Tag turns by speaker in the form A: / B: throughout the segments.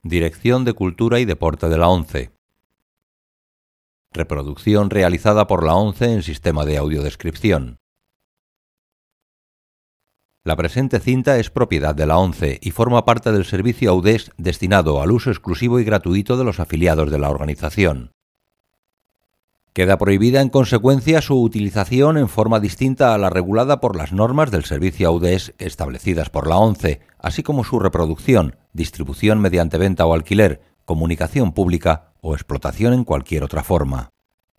A: Dirección de Cultura y Deporte de la ONCE. Reproducción realizada por la ONCE en sistema de audiodescripción. La presente cinta es propiedad de la ONCE y forma parte del servicio AUDES destinado al uso exclusivo y gratuito de los afiliados de la organización. Queda prohibida en consecuencia su utilización en forma distinta a la regulada por las normas del servicio AUDES establecidas por la ONCE, así como su reproducción, distribución mediante venta o alquiler, comunicación pública o explotación en cualquier otra forma.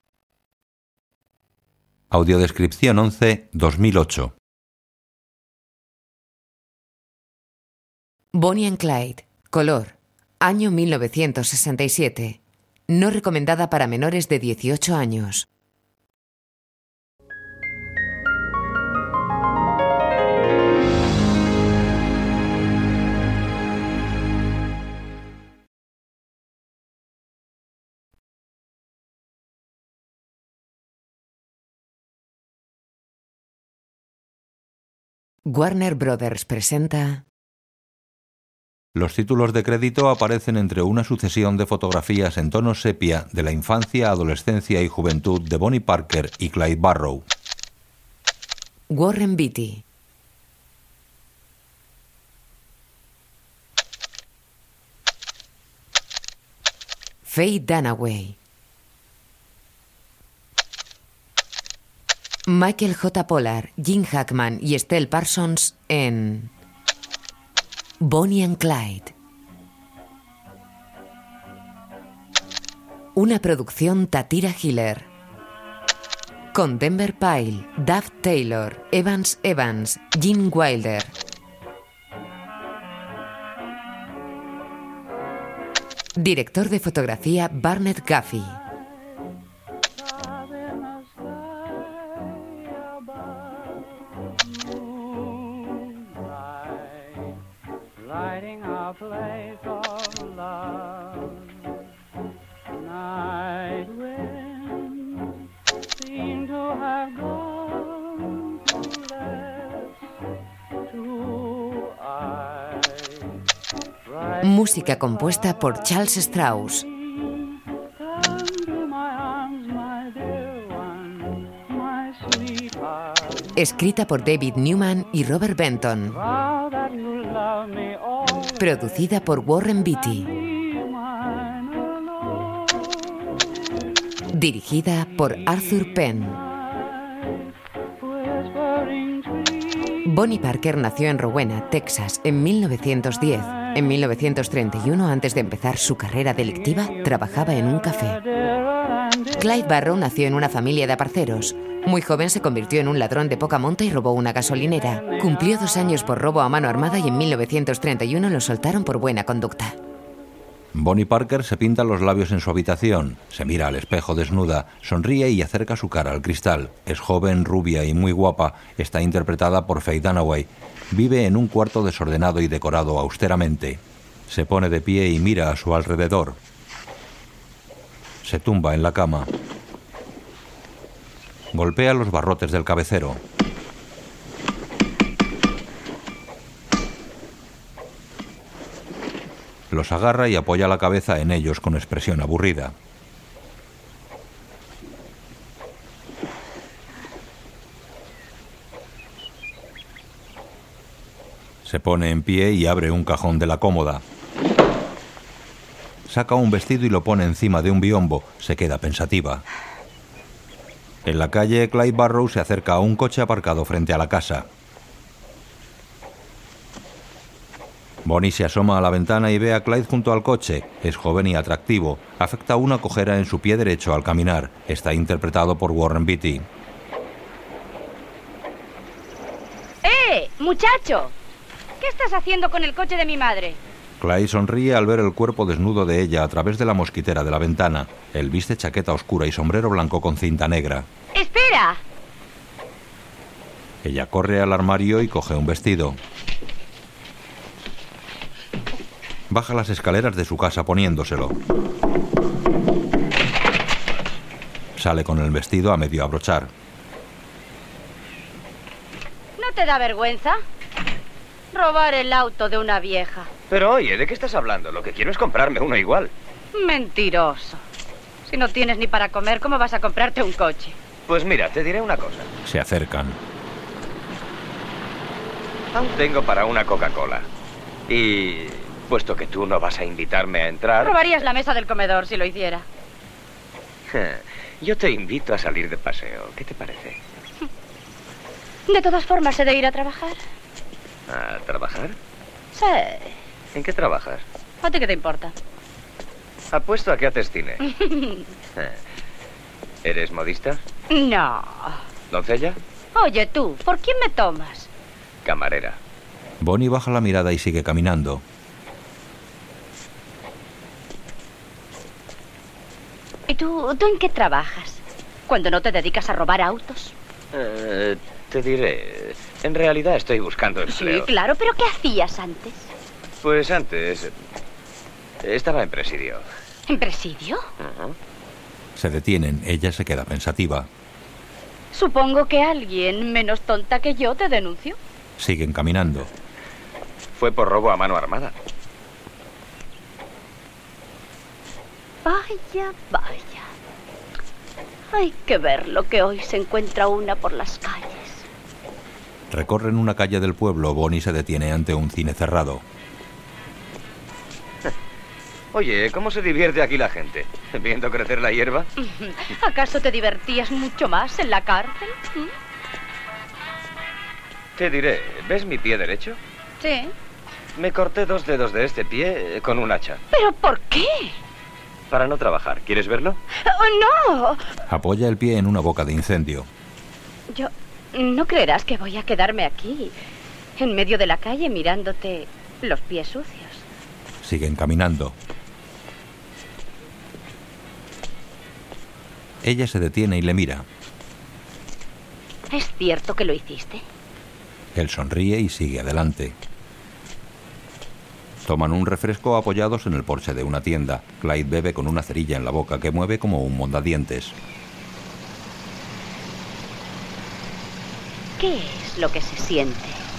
A: Audiodescripción 11, 2008.
B: Bonnie and Clyde, color, año 1967. No recomendada para menores de 18 años. Warner Brothers presenta...
A: Los títulos de crédito aparecen entre una sucesión de fotografías en tonos sepia de la infancia, adolescencia y juventud de Bonnie Parker y Clyde Barrow.
B: Warren Beatty. Faye Dunaway. Michael J. Pollard, Jim Hackman y Estelle Parsons en... Bonnie and Clyde. Una producción Tatira Hiller. Con Denver Pyle, Dave Taylor, Evans Evans, Gene Wilder. Director de fotografía Barnett Guffey. Música compuesta por Charles Strauss. Escrita por David Newman y Robert Benton. Producida por Warren Beatty. Dirigida por Arthur Penn. Bonnie Parker nació en Rowena, Texas, en 1910. En 1931, antes de empezar su carrera delictiva, trabajaba en un café. Clyde Barrow nació en una familia de aparceros. Muy joven se convirtió en un ladrón de poca monta y robó una gasolinera. Cumplió 2 años por robo a mano armada y en 1931 lo soltaron por buena conducta.
A: Bonnie Parker se pinta los labios en su habitación, se mira al espejo desnuda, sonríe y acerca su cara al cristal. Es joven, rubia y muy guapa. Está interpretada por Faye Dunaway. Vive en un cuarto desordenado y decorado austeramente. Se pone de pie y mira a su alrededor. Se tumba en la cama. Golpea los barrotes del cabecero. Los agarra y apoya la cabeza en ellos con expresión aburrida. Se pone en pie y abre un cajón de la cómoda. Saca un vestido y lo pone encima de un biombo. Se queda pensativa. En la calle, Clyde Barrow se acerca a un coche aparcado frente a la casa. Bonnie se asoma a la ventana y ve a Clyde junto al coche. Es joven y atractivo. Afecta una cojera en su pie derecho al caminar. Está interpretado por Warren Beatty.
C: ¡Muchacho! ¿Qué estás haciendo con el coche de mi madre?
A: Clyde sonríe al ver el cuerpo desnudo de ella a través de la mosquitera de la ventana. Él viste chaqueta oscura y sombrero blanco con cinta negra.
C: ¡Espera!
A: Ella corre al armario y coge un vestido. Baja las escaleras de su casa poniéndoselo. Sale con el vestido a medio abrochar.
C: ¿No te da vergüenza? Robar el auto de una vieja.
D: Pero oye, ¿de qué estás hablando? Lo que quiero es comprarme uno igual.
C: Mentiroso. Si no tienes ni para comer, ¿cómo vas a comprarte un coche?
D: Pues mira, te diré una cosa.
A: Se acercan.
D: Aún tengo para una Coca-Cola. Y puesto que tú no vas a invitarme a entrar...
C: Robarías la mesa del comedor si lo hiciera.
D: Yo te invito a salir de paseo. ¿Qué te parece?
C: De todas formas, he de ir a trabajar.
D: ¿A trabajar?
C: Sí.
D: ¿En qué trabajas?
C: ¿A ti qué te importa?
D: Apuesto a que haces cine. ¿Eres modista?
C: No.
D: ¿Doncella?
C: Oye, tú, ¿por quién me tomas?
D: Camarera.
A: Bonnie baja la mirada y sigue caminando.
C: ¿Y tú en qué trabajas? ¿Cuando no te dedicas a robar autos?
D: Te diré... En realidad estoy buscando empleo.
C: Sí, claro, pero ¿qué hacías antes?
D: Pues antes... Estaba en presidio.
C: ¿En presidio?
A: Se detienen. Ella se queda pensativa.
C: Supongo que alguien menos tonta que yo te denunció.
A: Siguen caminando.
D: Fue por robo a mano armada.
C: Vaya, vaya. Hay que ver lo que hoy se encuentra una por las calles.
A: Recorren una calle del pueblo. Bonnie se detiene ante un cine cerrado.
D: Oye, ¿cómo se divierte aquí la gente? ¿Viendo crecer la hierba?
C: ¿Acaso te divertías mucho más en la cárcel?
D: Te diré, ¿ves mi pie derecho?
C: Sí.
D: Me corté 2 dedos de este pie con un hacha.
C: ¿Pero por qué?
D: Para no trabajar. ¿Quieres verlo?
C: ¡Oh, no!
A: Apoya el pie en una boca de incendio.
C: Yo... No creerás que voy a quedarme aquí, en medio de la calle, mirándote los pies sucios.
A: Siguen caminando. Ella se detiene y le mira.
C: ¿Es cierto que lo hiciste?
A: Él sonríe y sigue adelante. Toman un refresco apoyados en el porche de una tienda. Clyde bebe con una cerilla en la boca que mueve como un mondadientes.
C: ¿Qué es lo que se siente?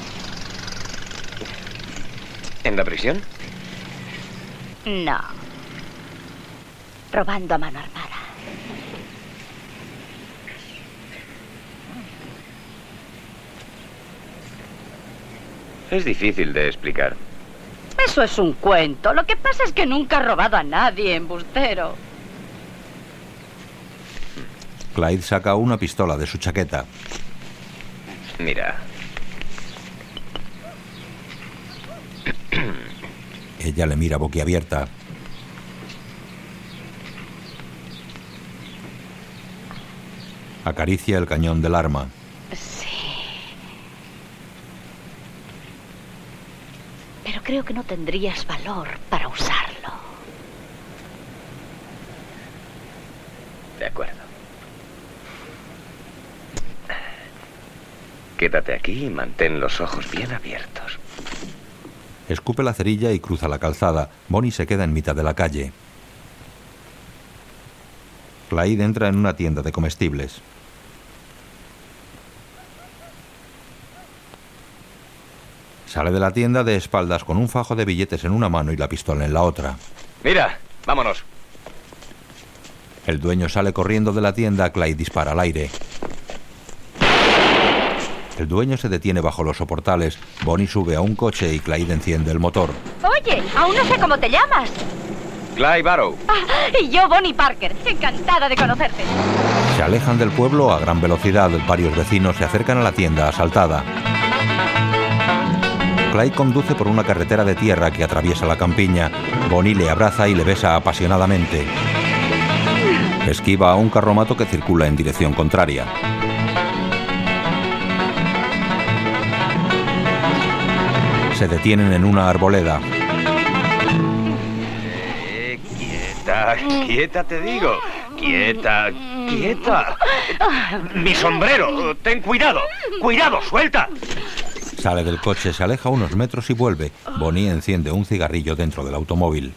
D: ¿En la prisión?
C: No. Robando a mano armada.
D: Es difícil de explicar.
C: Eso es un cuento. Lo que pasa es que nunca has robado a nadie, embustero.
A: Clyde saca una pistola de su chaqueta.
D: Mira.
A: Ella le mira boquiabierta. Acaricia el cañón del arma.
C: Sí. Pero creo que no tendrías valor para usarlo.
D: De acuerdo. Quédate aquí y mantén los ojos bien abiertos.
A: Escupe la cerilla y cruza la calzada. Bonnie se queda en mitad de la calle. Clyde entra en una tienda de comestibles. Sale de la tienda de espaldas con un fajo de billetes en una mano y la pistola en la otra.
D: Mira, vámonos.
A: El dueño sale corriendo de la tienda. Clyde dispara al aire. El dueño se detiene bajo los soportales. Bonnie sube a un coche y Clyde enciende el motor.
C: Oye, aún no sé cómo te llamas.
D: Clyde Barrow.
C: Y yo, Bonnie Parker. Encantada de conocerte.
A: Se alejan del pueblo a gran velocidad. Varios vecinos se acercan a la tienda asaltada. Clyde conduce por una carretera de tierra que atraviesa la campiña. Bonnie le abraza y le besa apasionadamente. Esquiva a un carromato que circula en dirección contraria. Se detienen en una arboleda.
D: Quieta, quieta te digo. Quieta, quieta. Mi sombrero, ten cuidado. Cuidado, suelta.
A: Sale del coche, se aleja unos metros y vuelve. Bonnie enciende un cigarrillo dentro del automóvil.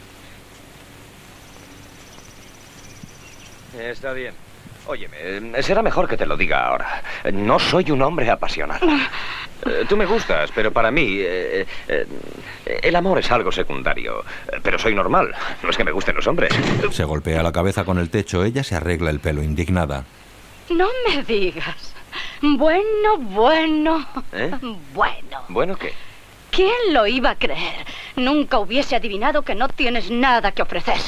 D: Está bien. Óyeme, será mejor que te lo diga ahora. No soy un hombre apasionado. Tú me gustas, pero para mí el amor es algo secundario. Pero soy normal, no es que me gusten los hombres.
A: Se golpea la cabeza con el techo. Ella se arregla el pelo indignada.
C: No me digas. Bueno. Bueno.
D: ¿Bueno qué?
C: ¿Quién lo iba a creer? Nunca hubiese adivinado que no tienes nada que ofrecer.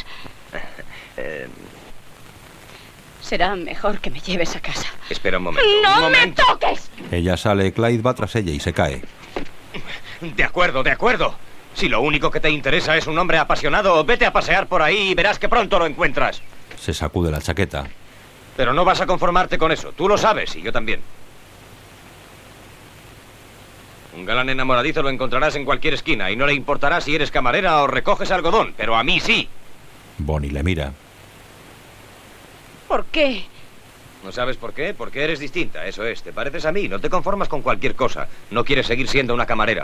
C: Será mejor que me lleves a casa.
D: Espera un momento.
C: ¡No
D: un momento.
C: me toques!
A: Ella sale, Clyde va tras ella y se cae.
D: De acuerdo. Si lo único que te interesa es un hombre apasionado, vete a pasear por ahí y verás que pronto lo encuentras.
A: Se sacude la chaqueta.
D: Pero no vas a conformarte con eso. Tú lo sabes y yo también. Un galán enamoradizo lo encontrarás en cualquier esquina y no le importará si eres camarera o recoges algodón, pero a mí sí.
A: Bonnie le mira.
C: ¿Por qué?
D: ¿No sabes por qué? Porque eres distinta, eso es. Te pareces a mí, no te conformas con cualquier cosa. No quieres seguir siendo una camarera.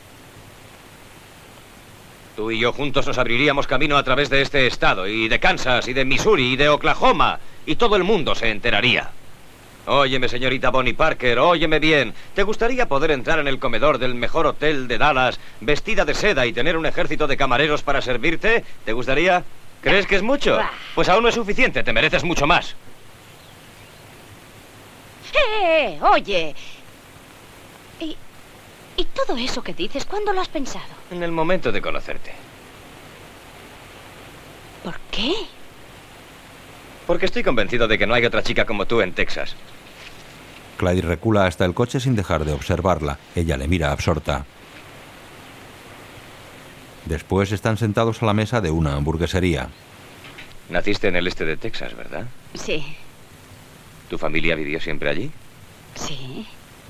D: Tú y yo juntos nos abriríamos camino a través de este estado, y de Kansas, y de Missouri, y de Oklahoma, y todo el mundo se enteraría. Óyeme, señorita Bonnie Parker, óyeme bien. ¿Te gustaría poder entrar en el comedor del mejor hotel de Dallas, vestida de seda y tener un ejército de camareros para servirte? ¿Te gustaría? ¿Crees que es mucho? Pues aún no es suficiente, te mereces mucho más.
C: Oye. ¿Y todo eso que dices, cuándo lo has pensado?
D: En el momento de conocerte.
C: ¿Por qué?
D: Porque estoy convencido de que no hay otra chica como tú en Texas.
A: Clyde recula hasta el coche sin dejar de observarla. Ella le mira absorta. Después están sentados a la mesa de una hamburguesería.
D: Naciste en el este de Texas, ¿verdad?
C: Sí.
D: ¿Tu familia vivió siempre allí?
C: Sí.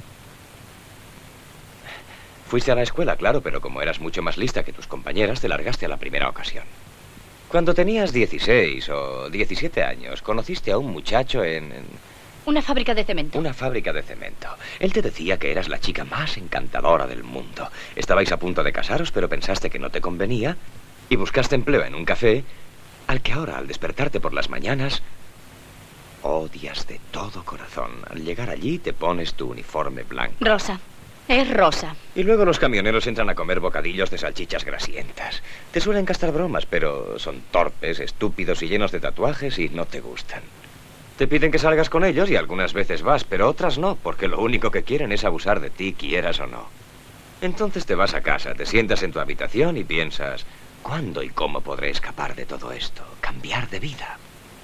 D: Fuiste a la escuela, claro, pero como eras mucho más lista que tus compañeras, te largaste a la primera ocasión. Cuando tenías 16 o 17 años, conociste a un muchacho en...
C: Una fábrica de cemento.
D: Una fábrica de cemento. Él te decía que eras la chica más encantadora del mundo. Estabais a punto de casaros, pero pensaste que no te convenía y buscaste empleo en un café al que ahora, al despertarte por las mañanas, odias de todo corazón. Al llegar allí, te pones tu uniforme blanco.
C: Rosa. Es rosa.
D: Y luego los camioneros entran a comer bocadillos de salchichas grasientas. Te suelen gastar bromas, pero son torpes, estúpidos y llenos de tatuajes y no te gustan. Te piden que salgas con ellos y algunas veces vas, pero otras no, porque lo único que quieren es abusar de ti, quieras o no. Entonces te vas a casa, te sientas en tu habitación y piensas, ¿cuándo y cómo podré escapar de todo esto? Cambiar de vida.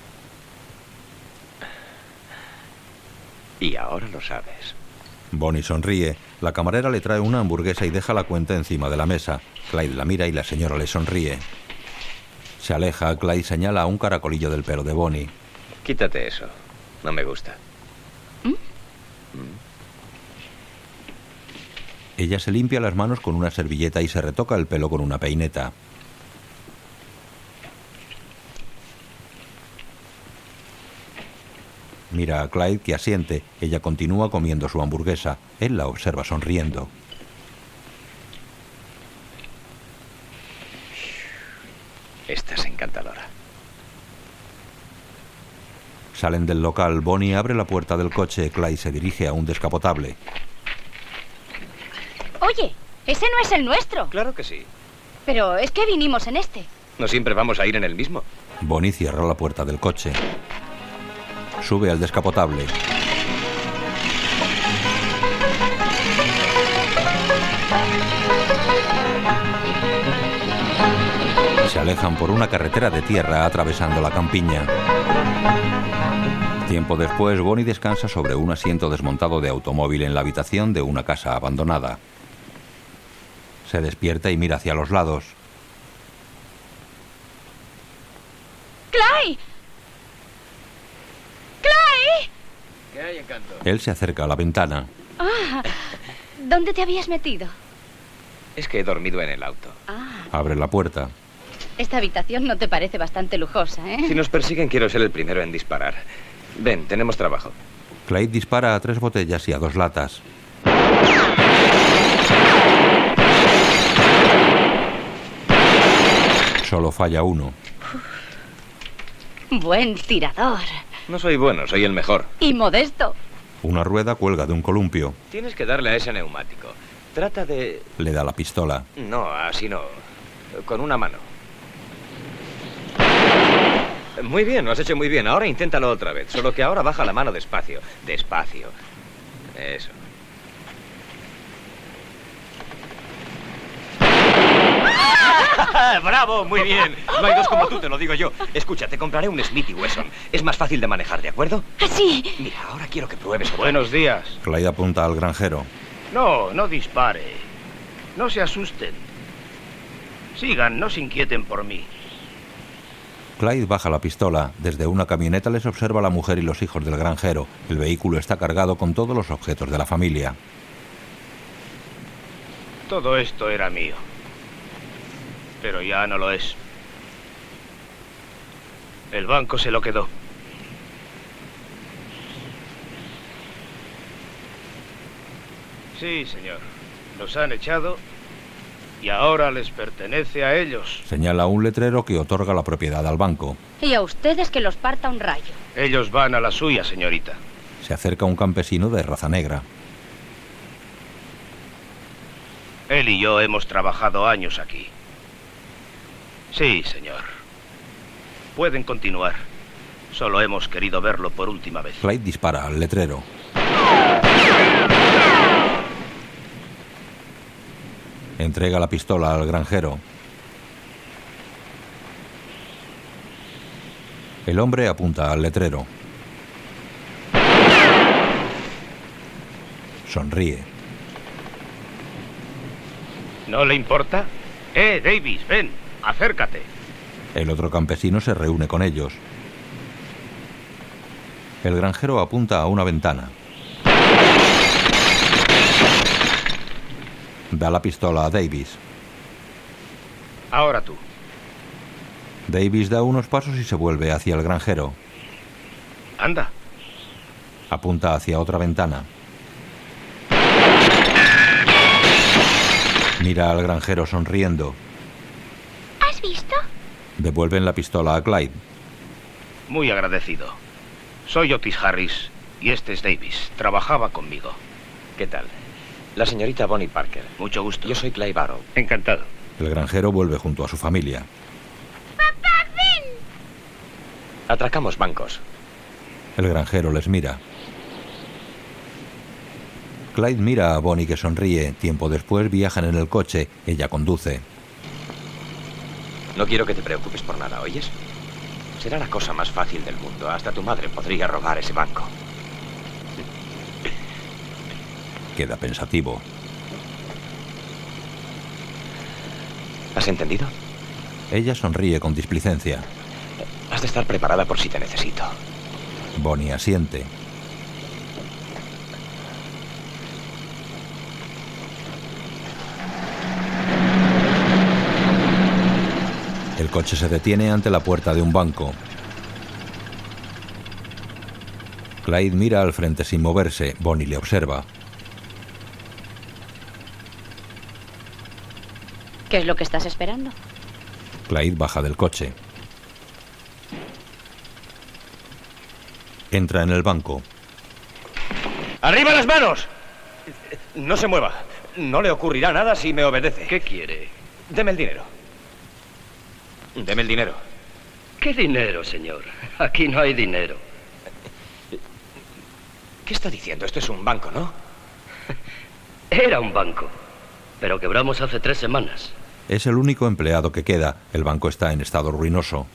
D: Y ahora lo sabes.
A: Bonnie sonríe. La camarera le trae una hamburguesa y deja la cuenta encima de la mesa. Clyde la mira y la señora le sonríe. Se aleja. Clyde señala a un caracolillo del pelo de Bonnie.
D: Quítate eso. No me gusta.
A: Ella se limpia las manos con una servilleta y se retoca el pelo con una peineta. Mira a Clyde, que asiente. Ella continúa comiendo su hamburguesa. Él la observa sonriendo.
D: Estás encantadora.
A: Salen del local. Bonnie abre la puerta del coche. Clyde se dirige a un descapotable.
C: Oye, ese no es el nuestro.
D: Claro que sí.
C: Pero es que vinimos en este.
D: No siempre vamos a ir en el mismo.
A: Bonnie cierra la puerta del coche. Sube al descapotable. Se alejan por una carretera de tierra atravesando la campiña. Tiempo después, Bonnie descansa sobre un asiento desmontado de automóvil en la habitación de una casa abandonada. Se despierta y mira hacia los lados.
C: ¡Clyde! ¡Clyde!
D: ¿Qué hay, Encanto?
A: Él se acerca a la ventana.
C: Ah, ¿dónde te habías metido?
D: Es que he dormido en el auto.
C: Ah,
A: Abre la puerta.
C: esta habitación no te parece bastante lujosa, ¿eh?
D: Si nos persiguen, quiero ser el primero en disparar. Ven, tenemos trabajo.
A: Clyde dispara a 3 botellas y a 2 latas. Solo falla uno.
C: Buen tirador.
D: No soy bueno, soy el mejor.
C: Y modesto.
A: Una rueda cuelga de un columpio.
D: Tienes que darle a ese neumático. Trata de...
A: Le da la pistola.
D: No, así no. Con una mano. Muy bien, lo has hecho muy bien. Ahora inténtalo otra vez. Solo que ahora baja la mano despacio. Despacio. Eso. ¡Bravo! Muy bien. No hay dos como tú, te lo digo yo. Escucha, te compraré un Smith & Wesson. Es más fácil de manejar, ¿de acuerdo?
C: Sí.
D: Mira, ahora quiero que pruebes otra.
E: Buenos días.
A: Clyde apunta al granjero.
E: No dispare. No se asusten. Sigan, no se inquieten por mí.
A: Clyde baja la pistola. Desde una camioneta les observa la mujer y los hijos del granjero. El vehículo está cargado con todos los objetos de la familia.
E: Todo esto era mío. Pero ya no lo es. El banco se lo quedó. Sí, señor. Los han echado y ahora les pertenece a ellos.
A: Señala un letrero que otorga la propiedad al banco.
C: Y a ustedes que los parta un rayo.
E: Ellos van a la suya, señorita.
A: Se acerca un campesino de raza negra.
E: Él y yo hemos trabajado años aquí. Sí, señor. Pueden continuar. Solo hemos querido verlo por última vez.
A: Clyde dispara al letrero. Entrega la pistola al granjero. El hombre apunta al letrero. Sonríe.
E: ¿No le importa? Davis, ven, acércate.
A: El otro campesino se reúne con ellos. El granjero apunta a una ventana. Da la pistola a Davis.
E: Ahora tú.
A: Davis da unos pasos y se vuelve hacia el granjero.
E: Anda.
A: Apunta hacia otra ventana. Mira al granjero sonriendo.
C: ¿Has visto?
A: Devuelven la pistola a Clyde.
E: Muy agradecido. Soy Otis Harris y este es Davis. Trabajaba conmigo.
D: ¿Qué tal? La señorita Bonnie Parker.
E: Mucho gusto.
D: Yo soy Clyde Barrow.
E: Encantado.
A: El granjero vuelve junto a su familia.
C: ¡Papá, ven!
D: Atracamos bancos.
A: El granjero les mira. Clyde mira a Bonnie, que sonríe. Tiempo después viajan en el coche. Ella conduce.
D: No quiero que te preocupes por nada, ¿oyes? Será la cosa más fácil del mundo. Hasta tu madre podría robar ese banco.
A: Queda pensativo.
D: ¿Has entendido?
A: Ella sonríe con displicencia.
D: Has de estar preparada por si te necesito.
A: Bonnie asiente. El coche se detiene ante la puerta de un banco. Clyde mira al frente sin moverse. Bonnie le observa.
C: ¿Qué es lo que estás esperando?
A: Clyde baja del coche. Entra en el banco.
D: ¡Arriba las manos! No se mueva. No le ocurrirá nada si me obedece.
E: ¿Qué quiere?
D: Deme el dinero. Deme el dinero.
E: ¿Qué dinero, señor? Aquí no hay dinero.
D: ¿Qué está diciendo? Esto es un banco, ¿no?
E: Era un banco, pero quebramos hace 3 semanas.
A: Es el único empleado que queda. El banco está en estado ruinoso.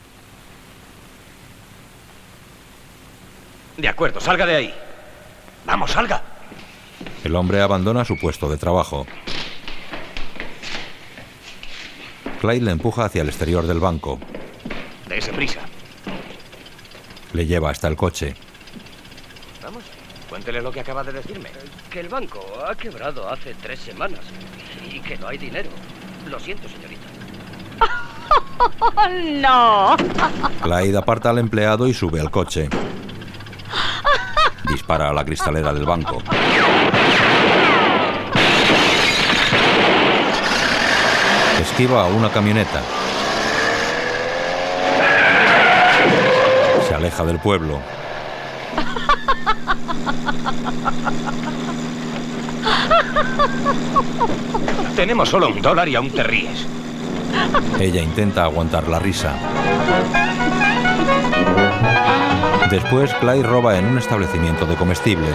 D: De acuerdo, salga de ahí. Vamos, salga.
A: El hombre abandona su puesto de trabajo. Clyde le empuja hacia el exterior del banco.
D: Dese prisa.
A: Le lleva hasta el coche.
D: Vamos, cuéntele lo que acaba de decirme.
E: Que el banco ha quebrado hace 3 semanas y que no hay dinero. Lo siento, señorita.
C: ¡Oh, no!
A: Clyde aparta al empleado y sube al coche. Dispara a la cristalera del banco. Esquiva a una camioneta. Se aleja del pueblo.
D: Tenemos solo $1 y aún te ríes.
A: Ella intenta aguantar la risa. Después, Clyde roba en un establecimiento de comestibles.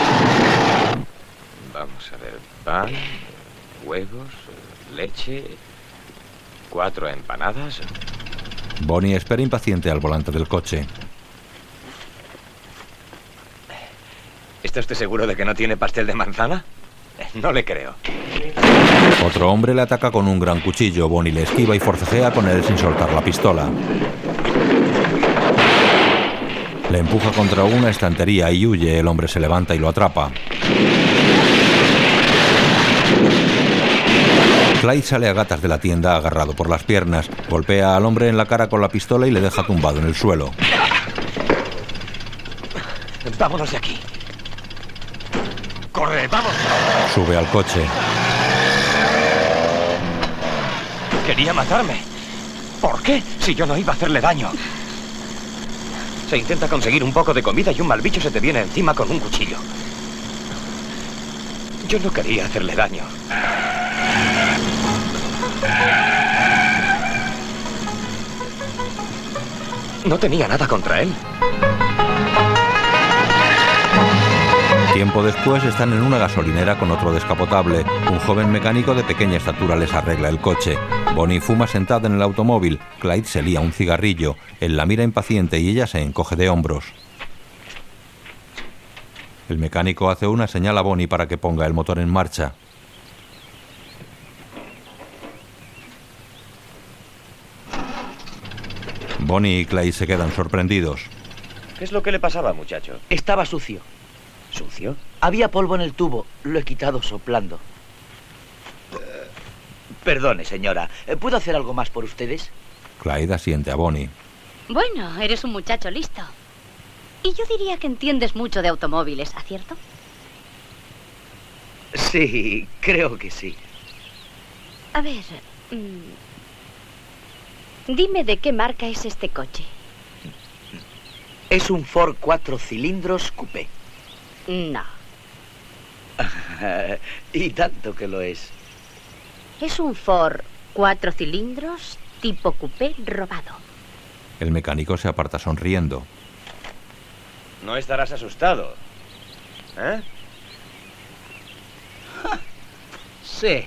D: Vamos a ver. Pan, huevos, leche, 4 empanadas.
A: Bonnie espera impaciente al volante del coche.
D: ¿Está usted seguro de que no tiene pastel de manzana? No le creo.
A: Otro hombre le ataca con un gran cuchillo. Bonnie le esquiva y forcejea con él sin soltar la pistola. Le empuja contra una estantería y huye. El hombre se levanta y lo atrapa. Clyde sale a gatas de la tienda agarrado por las piernas. Golpea al hombre en la cara con la pistola y le deja tumbado en el suelo.
D: Vámonos de aquí. ¡Corre, vamos!
A: Sube al coche.
D: Quería matarme. ¿Por qué? Si yo no iba a hacerle daño. Se intenta conseguir un poco de comida y un mal bicho se te viene encima con un cuchillo. Yo no quería hacerle daño. No tenía nada contra él.
A: Tiempo después están en una gasolinera con otro descapotable. Un joven mecánico de pequeña estatura les arregla el coche. Bonnie fuma sentada en el automóvil. Clyde se lía un cigarrillo. Él la mira impaciente y ella se encoge de hombros. El mecánico hace una señal a Bonnie para que ponga el motor en marcha. Bonnie y Clyde se quedan sorprendidos.
D: ¿Qué es lo que le pasaba, muchacho?
F: Estaba sucio.
D: ¿Sucio?
F: Había polvo en el tubo. Lo he quitado soplando. Perdone, señora. ¿Puedo hacer algo más por ustedes?
A: Clyde asiente a Bonnie.
C: Bueno, eres un muchacho listo. Y yo diría que entiendes mucho de automóviles, ¿acierto?
F: Sí, creo que sí.
C: A ver, dime de qué marca es este coche.
F: Es un Ford 4 cilindros coupé.
C: No.
F: Y tanto que lo es.
C: Es un Ford 4 cilindros tipo coupé robado.
A: El mecánico se aparta sonriendo.
D: No estarás asustado, ¿eh?
F: Sí.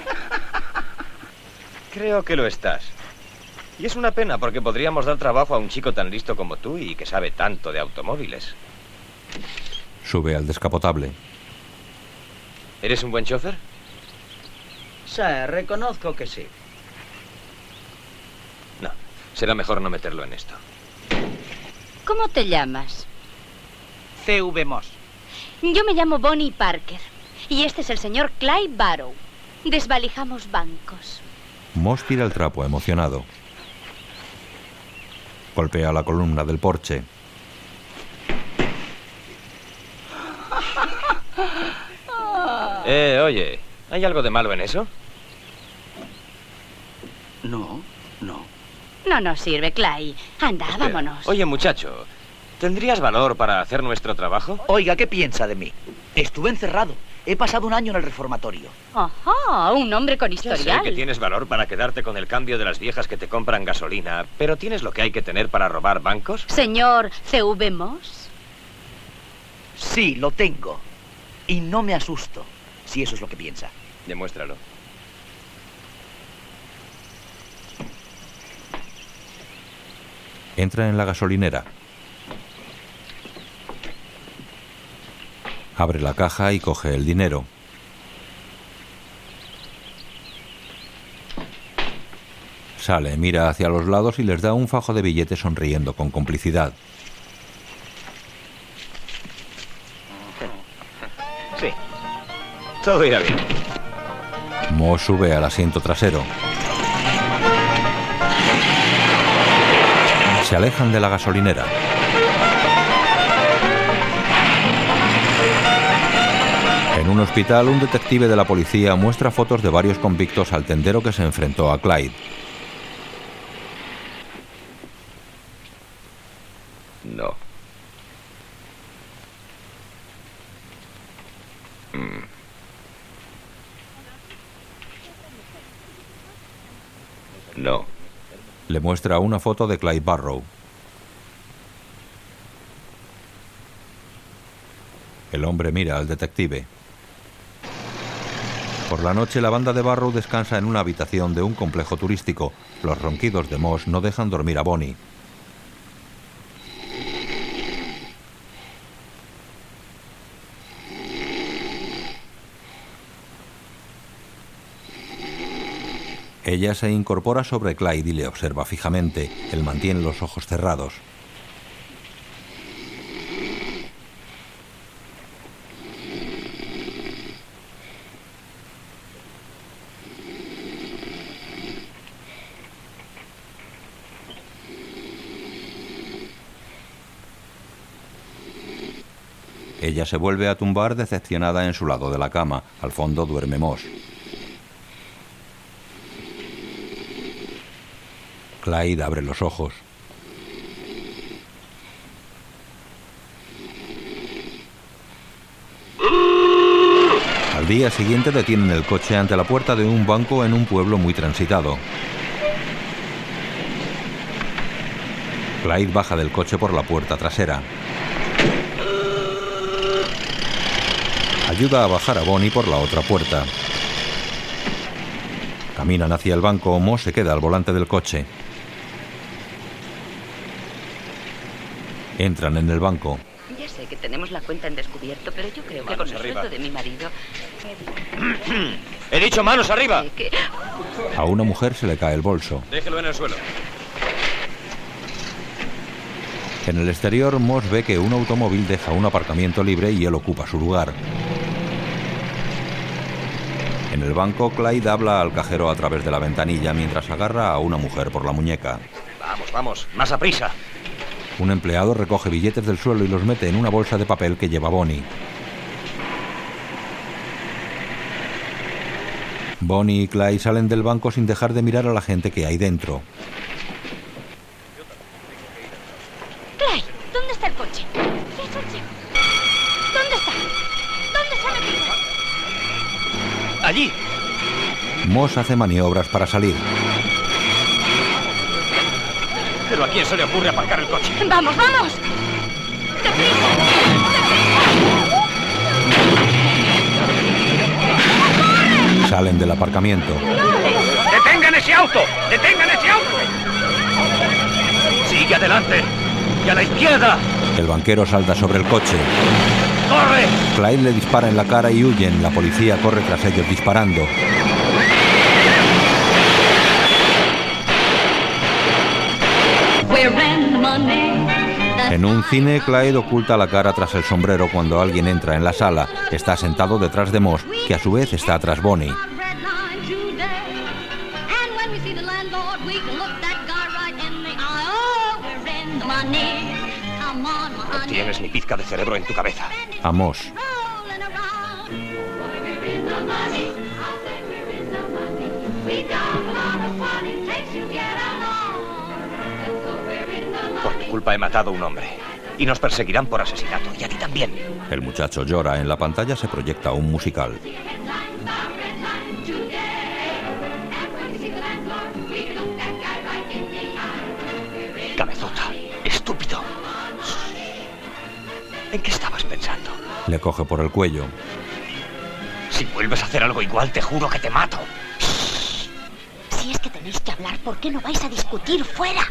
D: Creo que lo estás. Y es una pena porque podríamos dar trabajo a un chico tan listo como tú y que sabe tanto de automóviles.
A: Sube al descapotable.
D: ¿Eres un buen chofer?
F: Sí, reconozco que sí.
D: No, será mejor no meterlo en esto.
C: ¿Cómo te llamas?
F: CV Moss.
C: Yo me llamo Bonnie Parker. Y este es el señor Clyde Barrow. Desvalijamos bancos.
A: Moss tira el trapo emocionado. Golpea la columna del porche.
D: Oye, ¿hay algo de malo en eso?
F: No.
C: No nos sirve, Clyde. Anda,
D: Espera.
C: vámonos.
D: Oye, muchacho, ¿tendrías valor para hacer nuestro trabajo?
F: Oiga, ¿qué piensa de mí? Estuve encerrado. He pasado un año en el reformatorio.
C: Ajá, un hombre con
D: Ya sé
C: historial.
D: que tienes valor para quedarte con el cambio de las viejas que te compran gasolina, pero ¿tienes lo que hay que tener para robar bancos?
C: Señor CV Moss.
F: Sí, lo tengo. Y no me asusto, si eso es lo que piensa.
D: Demuéstralo.
A: Entra en la gasolinera. Abre la caja y coge el dinero. Sale, mira hacia los lados y les da un fajo de billetes sonriendo con complicidad.
D: Sí. Todo irá bien.
A: Moss sube al asiento trasero. Se alejan de la gasolinera. En un hospital, un detective de la policía muestra fotos de varios convictos al tendero que se enfrentó a Clyde.
D: No. No.
A: Le muestra una foto de Clyde Barrow. El hombre mira al detective. Por la noche, la banda de Barrow descansa en una habitación de un complejo turístico. Los ronquidos de Moss no dejan dormir a Bonnie. Ella se incorpora sobre Clyde y le observa fijamente. Él mantiene los ojos cerrados. Ella se vuelve a tumbar decepcionada en su lado de la cama. Al fondo duerme Moss. Clyde abre los ojos. Al día siguiente detienen el coche ante la puerta de un banco en un pueblo muy transitado. Clyde baja del coche por la puerta trasera. Ayuda a bajar a Bonnie por la otra puerta. Caminan hacia el banco. Moss se queda al volante del coche. Entran en el banco.
C: Ya sé que tenemos la cuenta en descubierto, pero yo creo que con el sueldo de mi marido...
D: ¡He dicho manos arriba!
A: A una mujer se le cae el bolso.
D: Déjelo en el suelo.
A: En el exterior, Moss ve que un automóvil deja un aparcamiento libre y él ocupa su lugar. En el banco, Clyde habla al cajero a través de la ventanilla mientras agarra a una mujer por la muñeca.
D: Vamos, vamos, más a prisa.
A: Un empleado recoge billetes del suelo y los mete en una bolsa de papel que lleva Bonnie. Bonnie y Clyde salen del banco sin dejar de mirar a la gente que hay dentro.
C: Clyde, ¿dónde está el coche? ¿Qué coche? ¿Dónde está? ¿Dónde se ha metido?
D: ¡Allí!
A: Moss hace maniobras para salir.
D: ¿Pero a quién se le ocurre aparcar el coche?
C: ¡Vamos, vamos!
A: Salen del aparcamiento.
E: ¡Detengan ese auto! ¡Detengan ese auto! ¡Sigue adelante! ¡Y a la izquierda!
A: El banquero salta sobre el coche.
E: ¡Corre!
A: Clyde le dispara en la cara y huyen. La policía corre tras ellos disparando. En un cine, Clyde oculta la cara tras el sombrero cuando alguien entra en la sala. Está sentado detrás de Moss, que a su vez está tras Bonnie.
D: No tienes ni pizca de cerebro en tu cabeza.
A: A Moss.
D: Por mi culpa he matado a un hombre. Y nos perseguirán por asesinato. Y a ti también.
A: El muchacho llora. En la pantalla se proyecta un musical.
D: Cabezota. Estúpido. ¿En qué estabas pensando?
A: Le coge por el cuello.
D: Si vuelves a hacer algo igual, te juro que te mato.
C: Si es que tenéis que hablar, ¿por qué no vais a discutir fuera?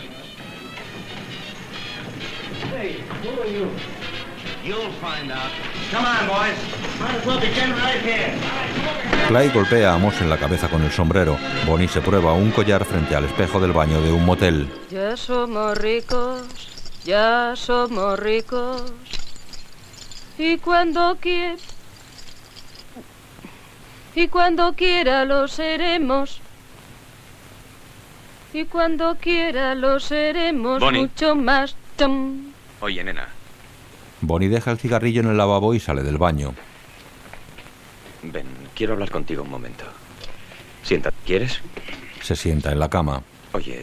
A: Clyde golpea a Moss en la cabeza con el sombrero. Bonnie se prueba un collar frente al espejo del baño de un motel.
G: Ya somos ricos, ya somos ricos. Y cuando quiera lo seremos. Y cuando quiera lo seremos.
D: Bonnie.
G: Mucho más. Chum.
D: Oye, nena.
A: Bonnie deja el cigarrillo en el lavabo y sale del baño.
D: Ven, quiero hablar contigo un momento. Siéntate. ¿Quieres?
A: Se sienta en la cama.
D: Oye.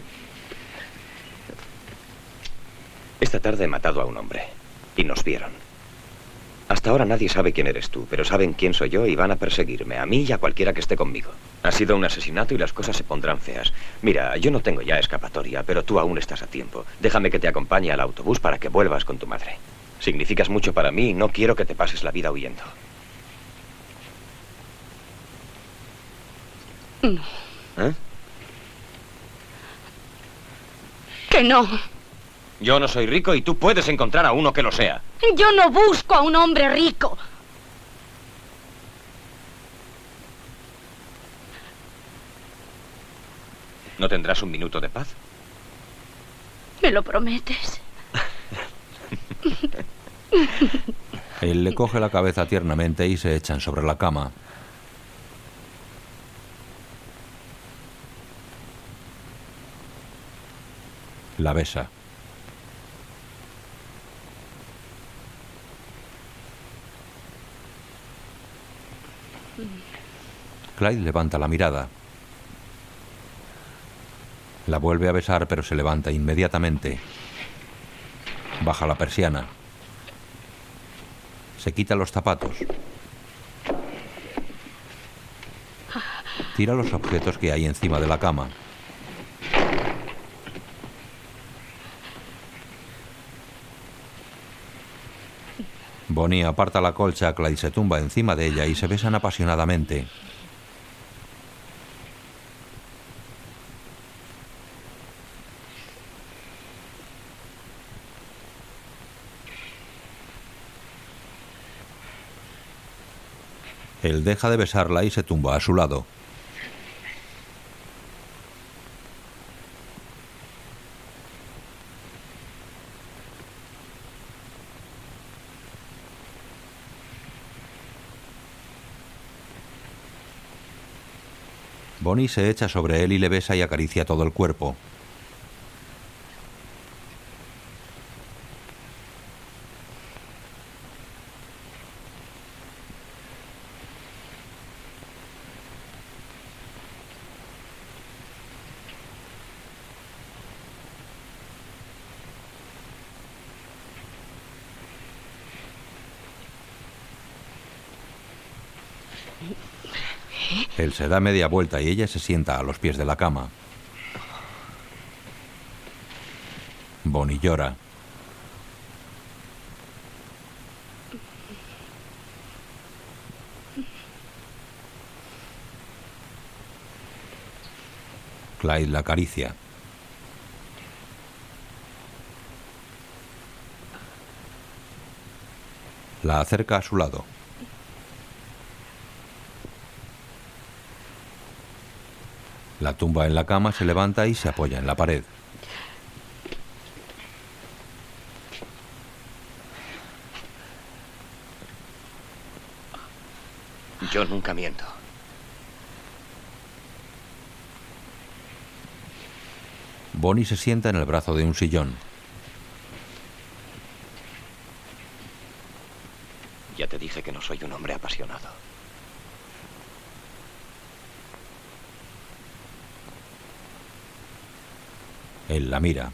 D: Esta tarde he matado a un hombre. Y nos vieron. Hasta ahora nadie sabe quién eres tú, pero saben quién soy yo y van a perseguirme, a mí y a cualquiera que esté conmigo. Ha sido un asesinato y las cosas se pondrán feas. Mira, yo no tengo ya escapatoria, pero tú aún estás a tiempo. Déjame que te acompañe al autobús para que vuelvas con tu madre. Significas mucho para mí y no quiero que te pases la vida huyendo.
C: No.
D: ¿Eh?
C: Que no.
D: Yo no soy rico y tú puedes encontrar a uno que lo sea.
C: Yo no busco a un hombre rico.
D: ¿No tendrás un minuto de paz?
C: ¿Me lo prometes?
A: Él le coge la cabeza tiernamente y se echan sobre la cama. La besa. Clyde levanta la mirada. La vuelve a besar, pero se levanta inmediatamente. Baja la persiana. Se quita los zapatos. Tira los objetos que hay encima de la cama. Bonnie aparta la colcha, Clyde se tumba encima de ella y se besan apasionadamente. Él deja de besarla y se tumba a su lado. Bonnie se echa sobre él y le besa y acaricia todo el cuerpo. Él se da media vuelta y ella se sienta a los pies de la cama. Bonnie llora. Clyde la acaricia. La acerca a su lado. La tumba en la cama, se levanta y se apoya en la pared.
D: Yo nunca miento.
A: Bonnie se sienta en el brazo de un sillón.
D: Ya te dije que no soy un hombre apasionado.
A: Él la mira.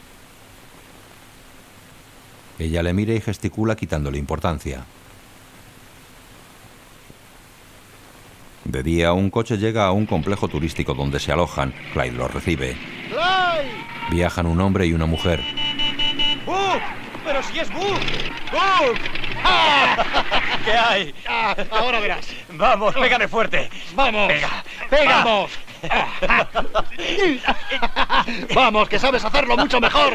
A: Ella le mira y gesticula quitándole importancia. De día, un coche llega a un complejo turístico donde se alojan. Clyde los recibe. Viajan un hombre y una mujer.
D: ¡Book! ¡Pero si es Book! ¡Book! ¿Qué hay?
F: Ahora verás.
D: Vamos, pégale fuerte.
F: ¡Vamos!
D: ¡Pega! ¡Pega!
F: ¡Vamos! ¡Vamos, que sabes hacerlo mucho mejor!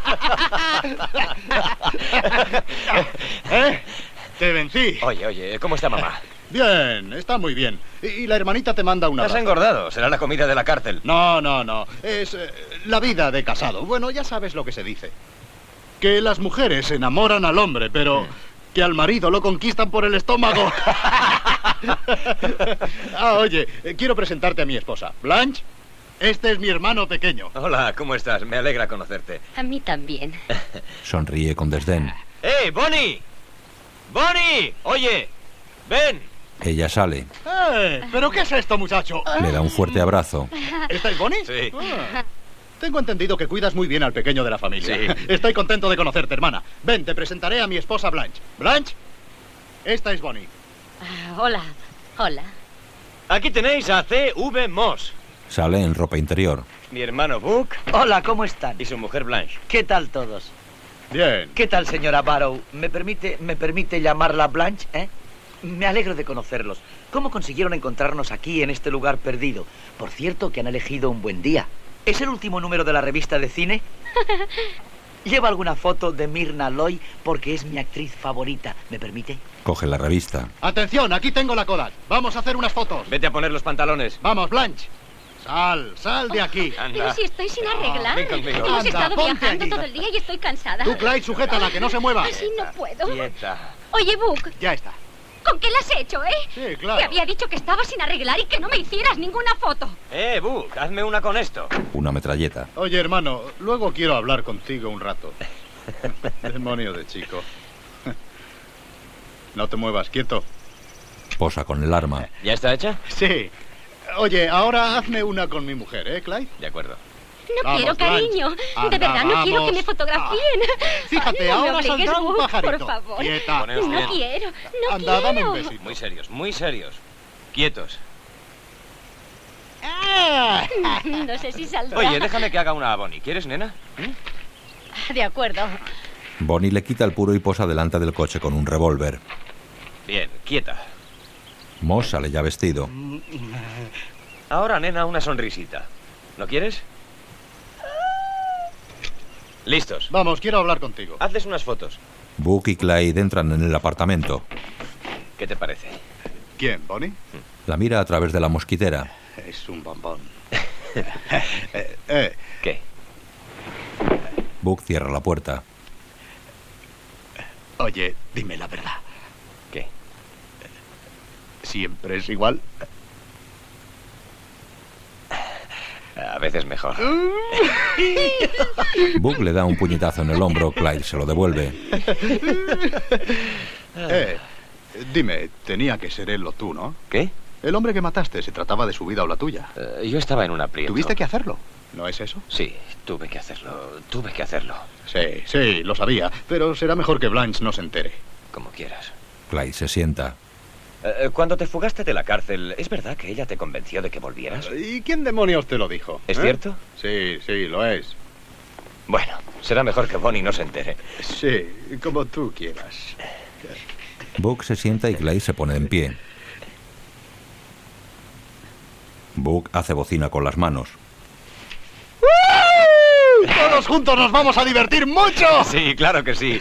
F: ¿Eh? Te vencí.
D: Oye, ¿cómo está mamá?
F: Bien, está muy bien. Y la hermanita te manda una...
D: Has engordado. Será la comida de la cárcel.
F: No. Es la vida de casado. Bueno, ya sabes lo que se dice. Que las mujeres enamoran al hombre, pero que al marido lo conquistan por el estómago. Oye, quiero presentarte a mi esposa. Blanche, este es mi hermano pequeño.
D: Hola, ¿cómo estás? Me alegra conocerte.
C: A mí también.
A: Sonríe con desdén.
D: ¡Hey, Bonnie! ¡Bonnie! Oye, ven.
A: Ella sale.
F: ¿Pero qué es esto, muchacho?
A: Le da un fuerte abrazo.
F: ¿Estáis Bonnie?
D: Sí.
F: Tengo entendido que cuidas muy bien al pequeño de la familia.
D: Sí.
F: Estoy contento de conocerte, hermana. Ven, te presentaré a mi esposa Blanche. Blanche, Esta es Bonnie.
C: Hola. Hola.
D: Aquí tenéis a C.V. Moss,
A: Sale en ropa interior.
D: mi hermano Book
H: Hola, ¿cómo están?
D: y su mujer Blanche.
H: ¿Qué tal todos?
F: Bien.
H: ¿Qué tal, señora Barrow? ¿Me permite llamarla Blanche, eh? Me alegro de conocerlos. ¿Cómo consiguieron encontrarnos aquí, en este lugar perdido? Por cierto, que han elegido un buen día. ¿Es el último número de la revista de cine? Lleva alguna foto de Myrna Loy porque es mi actriz favorita. ¿Me permite?
A: Coge la revista.
F: Atención, aquí tengo la Kodak. Vamos a hacer unas fotos.
D: Vete a poner los pantalones.
F: Vamos, Blanche. Sal de aquí.
C: Pero si estoy sin arreglar.
D: ven conmigo.
C: Hemos
F: Anda,
C: estado
F: ponte
C: viajando
F: allí.
C: todo el día y estoy cansada.
F: Tú, Clyde, sujétala, que no se mueva.
C: Así no puedo.
D: Quieta.
C: Oye, Book,
F: Ya está.
C: ¿con qué la has hecho, eh?
F: Sí, claro.
C: Te había dicho que estaba sin arreglar y que no me hicieras ninguna foto.
D: Book, hazme una con esto.
A: Una metralleta.
F: Oye, hermano, luego quiero hablar contigo un rato. Demonio de chico. No te muevas, quieto.
A: Posa con el arma.
D: ¿Ya está hecha?
F: Sí. Oye, ahora hazme una con mi mujer, ¿eh, Clyde?
D: De acuerdo.
C: No
F: Vamos,
C: quiero, cariño.
F: Blanche.
C: De
F: Anda,
C: verdad, no quiero que
F: vamos.
C: me fotografíen.
F: Fíjate,
C: Ay, no me
F: ahora
C: obligues,
F: saldrá un
C: Book,
F: pajarito.
C: por favor.
F: Quieta.
D: Poneos
C: No
D: bien.
C: quiero, no
F: Anda, dame un
C: quiero.
F: besito.
D: Muy serios, muy serios. Quietos.
C: No sé si saldrá.
D: Oye, déjame que haga una a Bonnie. ¿Quieres, nena?
C: De acuerdo.
A: Bonnie le quita el puro y posa delante del coche con un revólver.
D: Bien, quieta.
A: Moss sale ya vestido.
D: Ahora, nena, una sonrisita. ¿No quieres? Listos.
F: Vamos, quiero hablar contigo.
D: Hazles unas fotos.
A: Book y Clyde entran en el apartamento.
D: ¿Qué te parece?
F: ¿Quién, Bonnie?
A: La mira a través de la mosquitera.
F: Es un bombón.
D: ¿Qué?
A: Book cierra la puerta.
F: Oye, dime la verdad.
D: ¿Qué?
F: ¿Siempre es igual?
D: A veces mejor.
A: Book le da un puñetazo en el hombro. Clyde se lo devuelve.
F: Dime, tenía que ser él o tú, ¿no?
D: ¿Qué?
F: El hombre que mataste, ¿se trataba de su vida o la tuya?
D: Yo estaba en un aprieto.
F: ¿Tuviste que hacerlo? ¿No es eso?
D: Sí, tuve que hacerlo. Tuve que hacerlo.
F: Sí, lo sabía. Pero será mejor que Blanche no se entere.
D: Como quieras.
A: Clyde se sienta.
D: Cuando te fugaste de la cárcel, ¿es verdad que ella te convenció de que volvieras?
F: ¿Y quién demonios te lo dijo?
D: ¿Es cierto?
F: Sí, lo es.
D: Bueno, será mejor que Bonnie no se entere.
F: Sí, como tú quieras.
A: Book se sienta y Clyde se pone en pie. Book hace bocina con las manos.
F: ¡Todos juntos nos vamos a divertir mucho!
D: Sí, claro que sí.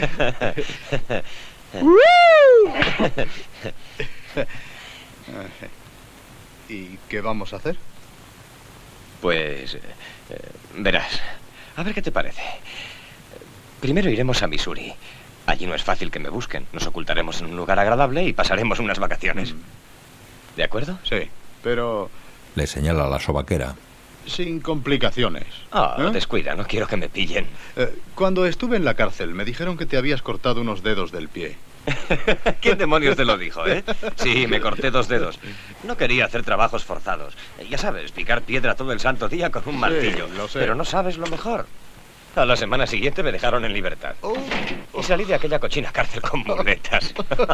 F: ¿Y qué vamos a hacer?
D: Pues... verás. A ver qué te parece. Primero iremos a Missouri. Allí no es fácil que me busquen. Nos ocultaremos en un lugar agradable y pasaremos unas vacaciones. ¿De acuerdo?
F: Sí, pero
A: Le señala la sobaquera.
F: sin complicaciones.
D: Descuida, no quiero que me pillen.
F: Cuando estuve en la cárcel, me dijeron que te habías cortado unos dedos del pie.
D: ¿Quién demonios te lo dijo, eh? Sí, me corté 2 dedos. No quería hacer trabajos forzados. Ya sabes, picar piedra todo el santo día con un martillo.
F: Lo sé.
D: Pero no sabes lo mejor. A la semana siguiente me dejaron en libertad. Y salí de aquella cochina cárcel con muletas.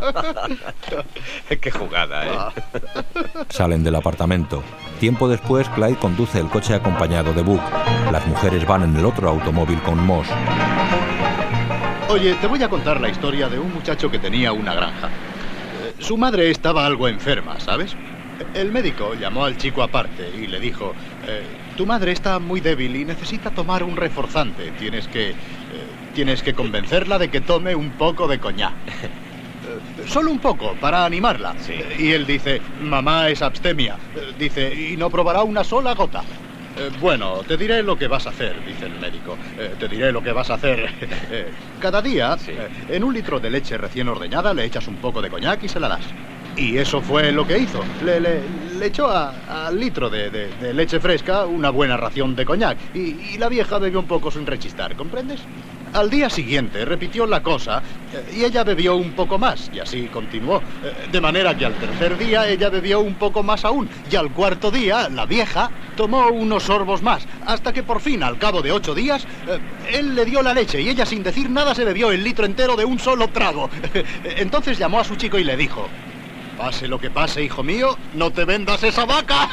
D: Qué jugada, ¿eh?
A: Salen del apartamento. Tiempo después, Clyde conduce el coche acompañado de Book. Las mujeres van en el otro automóvil con Moss.
F: Oye, te voy a contar la historia de un muchacho que tenía una granja. Su madre estaba algo enferma, ¿sabes? El médico llamó al chico aparte y le dijo: tu madre está muy débil y necesita tomar un reforzante. Tienes que convencerla de que tome un poco de coñac. Solo un poco, para animarla.
D: Sí.
F: Y él dice: mamá es abstemia. Dice: y no probará una sola gota. Bueno, te diré lo que vas a hacer, dice el médico. Te diré lo que vas a hacer. Cada día,
D: Sí.
F: En un litro de leche recién ordeñada le echas un poco de coñac y se la das. Y eso fue lo que hizo. Le echó al litro de leche fresca una buena ración de coñac. Y la vieja bebió un poco sin rechistar, ¿comprendes? Al día siguiente repitió la cosa y ella bebió un poco más, y así continuó. De manera que al tercer día ella bebió un poco más aún, y al cuarto día la vieja tomó unos sorbos más, hasta que por fin, al cabo de 8 días, él le dio la leche y ella sin decir nada se bebió el litro entero de un solo trago. Entonces llamó a su chico y le dijo: pase lo que pase, hijo mío, no te vendas esa vaca.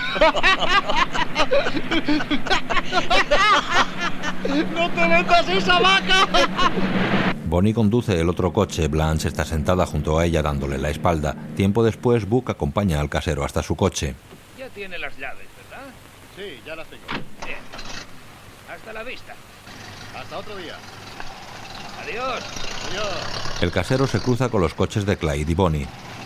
F: ¡No te vendas esa vaca!
A: Bonnie conduce el otro coche. Blanche está sentada junto a ella dándole la espalda. Tiempo después, Buck acompaña al casero hasta su coche.
E: Ya tiene las llaves, ¿verdad?
F: Sí, ya las tengo.
E: Bien. Hasta la vista.
F: Hasta otro día.
E: Adiós.
F: Adiós.
A: El casero se cruza con los coches de Clyde y Bonnie.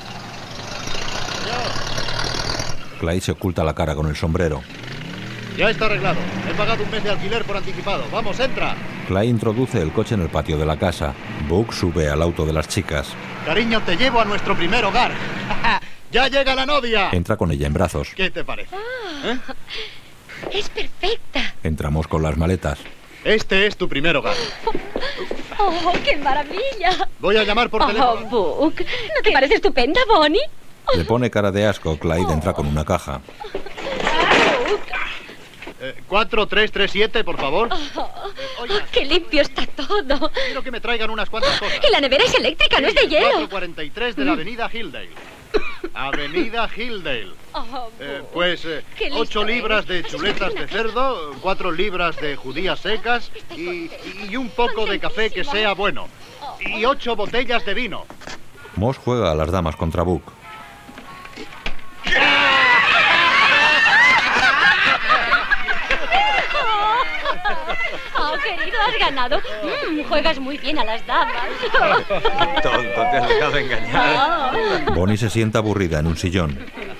A: Clyde se oculta la cara con el sombrero.
F: Ya está arreglado. He pagado un mes de alquiler por anticipado. Vamos, entra.
A: Clyde introduce el coche en el patio de la casa. Buck sube al auto de las chicas.
F: Cariño, te llevo a nuestro primer hogar. ¡Ya llega la novia!
A: Entra con ella en brazos.
F: ¿Qué te parece?
C: Es perfecta.
A: Entramos con las maletas.
F: Este es tu primer hogar.
C: ¡Oh, qué maravilla!
F: Voy a llamar por teléfono.
C: Buck, ¿no te parece estupenda, Bonnie?
A: Le pone cara de asco. Clyde entra con una caja.
F: 4337, por favor. Oiga,
C: ¡Qué limpio está todo!
F: quiero que me traigan unas cuantas cosas.
C: Y la nevera es eléctrica, no es de hielo.
F: 443 de la avenida Hilldale. Avenida Hilldale. Pues
C: Qué listo
F: 8 libras de
C: eres.
F: chuletas de cerdo, 4 libras de judías secas y un poco de café que sea bueno. Y 8 botellas de vino.
A: Moss juega a las damas contra Buck.
C: Oh, querido, has ganado. Juegas muy bien a las damas.
D: Tonto, te has dejado engañar.
A: Bonnie se sienta aburrida en un sillón.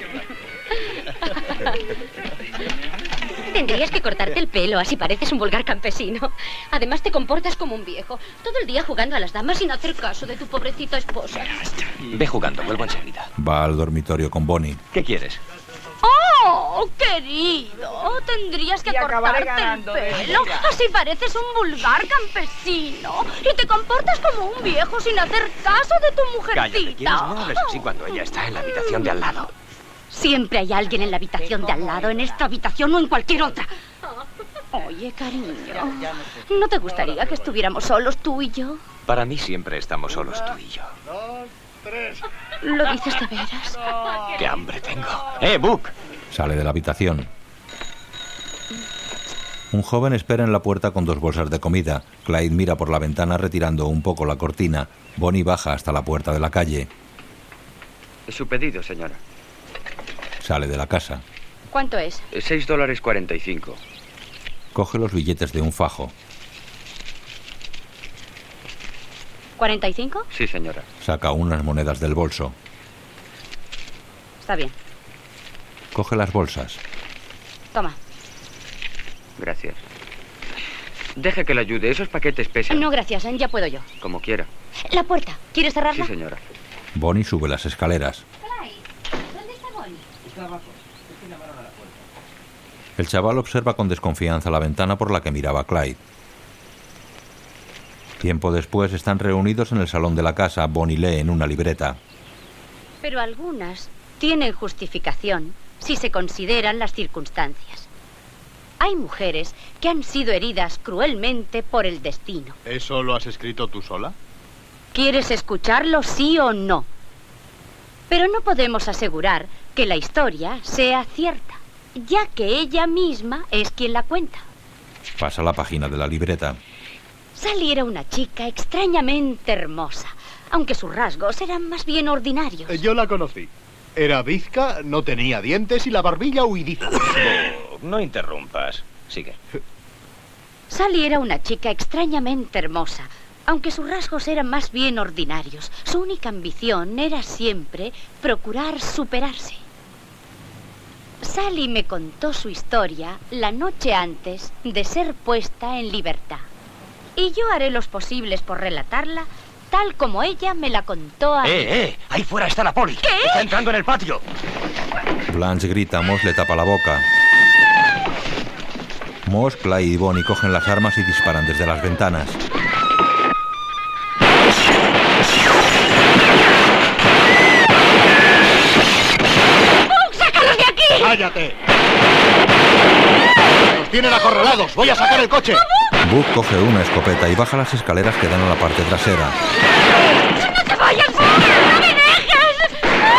C: Tendrías que cortarte el pelo, así pareces un vulgar campesino. Además te comportas como un viejo. Todo el día jugando a las damas sin hacer caso de tu pobrecita esposa.
D: Ve jugando, vuelvo enseguida.
A: Va al dormitorio con Bonnie.
D: ¿Qué quieres?
G: ¡Oh, querido! Tendrías que cortarte el pelo. Así pareces un vulgar campesino. Y te comportas como un viejo sin hacer caso de tu mujercita.
D: Cállate, ¿quieres? No hables así cuando ella está en la habitación de al lado.
C: Siempre hay alguien en la habitación de al lado, en esta habitación o en cualquier otra. Oye, cariño, ¿no te gustaría que estuviéramos solos tú y yo?
D: Para mí siempre estamos solos tú y yo.
F: 2, 3.
C: ¿Lo dices de veras?
D: ¡Qué hambre tengo! Buck!
A: Sale de la habitación. Un joven espera en la puerta con 2 bolsas de comida. Clyde mira por la ventana retirando un poco la cortina. Bonnie baja hasta la puerta de la calle.
I: Su pedido, señora.
A: Sale de la casa.
C: ¿Cuánto es?
I: $6.45.
A: Coge los billetes de un fajo.
C: ¿45?
I: Sí, señora.
A: Saca unas monedas del bolso.
C: Está bien.
A: Coge las bolsas.
C: Toma.
I: Gracias. Deje que le ayude. Esos paquetes pesan.
C: No, gracias. Ya puedo yo.
I: Como quiera.
C: La puerta. ¿Quieres cerrarla?
I: Sí, señora.
A: Bonnie sube las escaleras.
C: ¿Dónde está Bonnie?
I: Está abajo.
A: El chaval observa con desconfianza la ventana por la que miraba Clyde. Tiempo después están reunidos en el salón de la casa. Bonnie lee en una libreta.
C: Pero algunas tienen justificación si se consideran las circunstancias. Hay mujeres que han sido heridas cruelmente por el destino.
F: ¿Eso lo has escrito tú sola?
C: ¿Quieres escucharlo, sí o no? Pero no podemos asegurar que la historia sea cierta, ya que ella misma es quien la cuenta.
A: Pasa la página de la libreta.
C: Sally era una chica extrañamente hermosa, aunque sus rasgos eran más bien ordinarios.
F: Yo la conocí. Era bizca, no tenía dientes y la barbilla huidiza.
D: No interrumpas. Sigue.
C: Sally era una chica extrañamente hermosa, aunque sus rasgos eran más bien ordinarios. Su única ambición era siempre procurar superarse. Sally me contó su historia la noche antes de ser puesta en libertad. Y yo haré los posibles por relatarla tal como ella me la contó a mí.
D: Ahí fuera está la poli.
C: ¿Qué?
D: Está entrando en el patio.
A: Blanche grita. Moss le tapa la boca. Moss, Clyde y Bonnie cogen las armas y disparan desde las ventanas.
F: ¡Cállate! ¡Nos tienen acorralados! ¡Voy a sacar el coche!
A: Buck coge una escopeta y baja las escaleras que dan a la parte trasera.
G: ¡No te vayas, Buck! ¡No me dejes!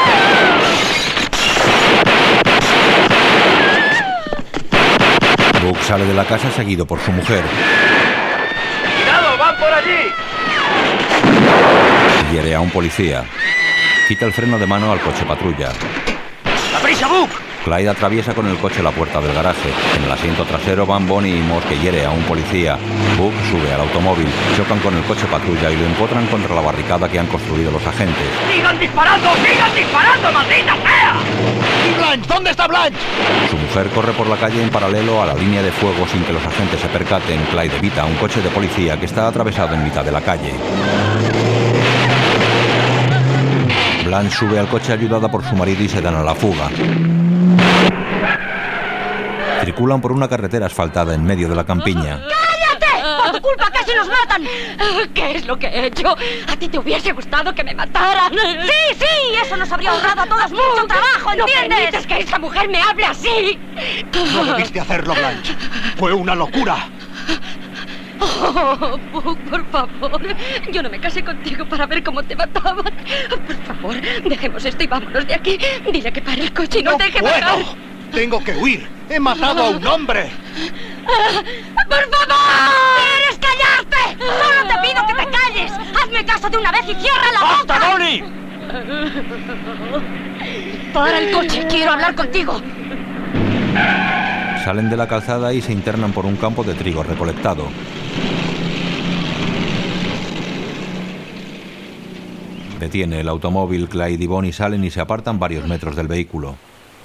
A: Buck sale de la casa seguido por su mujer.
E: ¡Cuidado, van por allí!
A: Hiere a un policía. Quita el freno de mano al coche patrulla.
E: ¡Aprisa, Buck!
A: Clyde atraviesa con el coche la puerta del garaje. En el asiento trasero van Bonnie y Moss, que hiere a un policía. Buck sube al automóvil, chocan con el coche patrulla y lo empotran contra la barricada que han construido los agentes.
E: ¡Sigan disparando! ¡Maldita sea!
F: ¿Y Blanche? ¿Dónde está Blanche?
A: Su mujer corre por la calle en paralelo a la línea de fuego sin que los agentes se percaten. Clyde evita un coche de policía que está atravesado en mitad de la calle. Blanche sube al coche ayudada por su marido y se dan a la fuga. Circulan por una carretera asfaltada en medio de la campiña.
G: ¡Cállate! ¡Por tu culpa casi nos matan! ¿Qué es lo que he hecho? ¿A ti te hubiese gustado que me mataran? ¡Sí, sí! Eso nos habría ahorrado a todos mucho trabajo, ¿entiendes? ¡No permites que esa mujer me hable así!
F: No debiste hacerlo, Blanche. Fue una locura.
G: Oh, Buck, por favor. Yo no me casé contigo para ver cómo te mataban. Por favor, dejemos esto y vámonos de aquí. Dile que pare el coche y no deje matar.
F: Tengo que huir. He matado a un hombre.
G: ¡Por favor! ¿Quieres callarte? Solo te pido que te calles. Hazme caso de una vez y cierra la boca.
E: ¡Basta, Bonnie!
G: Para el coche, quiero hablar contigo.
A: Salen de la calzada y se internan por un campo de trigo recolectado. Detiene el automóvil. Clyde y Bonnie salen y se apartan varios metros del vehículo.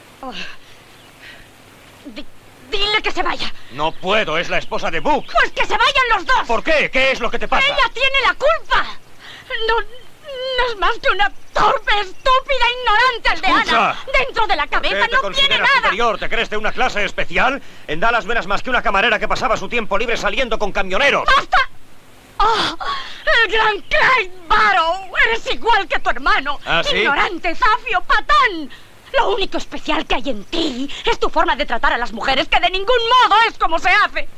G: Dile que se vaya.
E: No puedo, es la esposa de Buck.
G: Pues que se vayan los dos.
E: ¿Por qué? ¿Qué es lo que te pasa?
G: Ella tiene la culpa. No es más que una torpe, estúpida, ignorante aldeana.
E: ¡Escucha!
G: Dentro de la cabeza
E: ¿Qué te
G: no tiene
E: consideras
G: nada.
E: superior? ¿Te crees de una clase especial? En Dallas verás más que una camarera que pasaba su tiempo libre saliendo con camioneros.
G: ¡Basta! ¡Oh! ¡El gran Clyde Barrow! Eres igual que tu hermano.
E: ¿Ah, sí?
G: Ignorante, zafio, patán. Lo único especial que hay en ti es tu forma de tratar a las mujeres, que de ningún modo es como se hace.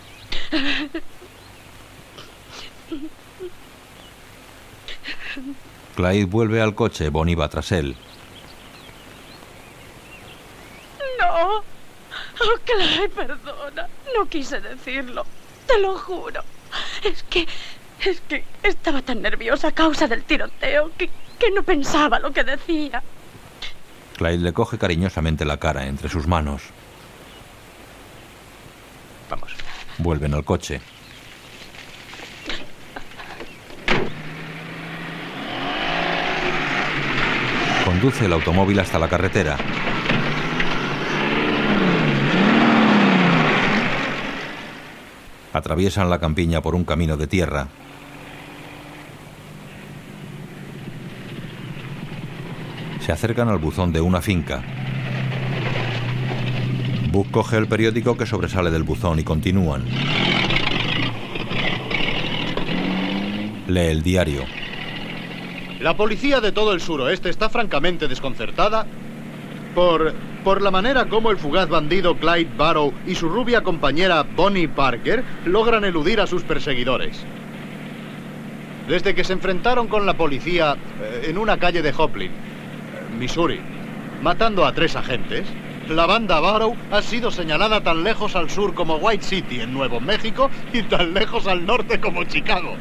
A: Clyde vuelve al coche. Bonnie va tras él.
G: No. Oh, Clyde, perdona. No quise decirlo. Te lo juro. Es que estaba tan nerviosa a causa del tiroteo que no pensaba lo que decía.
A: Clyde le coge cariñosamente la cara entre sus manos.
D: Vamos.
A: Vuelven al coche. Conduce el automóvil hasta la carretera. Atraviesan la campiña por un camino de tierra. Se acercan al buzón de una finca. Buck coge el periódico que sobresale del buzón y continúan. Lee el diario.
F: La policía de todo el suroeste está francamente desconcertada por la manera como el fugaz bandido Clyde Barrow y su rubia compañera Bonnie Parker logran eludir a sus perseguidores. Desde que se enfrentaron con la policía en una calle de Joplin, Missouri, matando a 3 agentes, la banda Barrow ha sido señalada tan lejos al sur como White City en Nuevo México y tan lejos al norte como Chicago.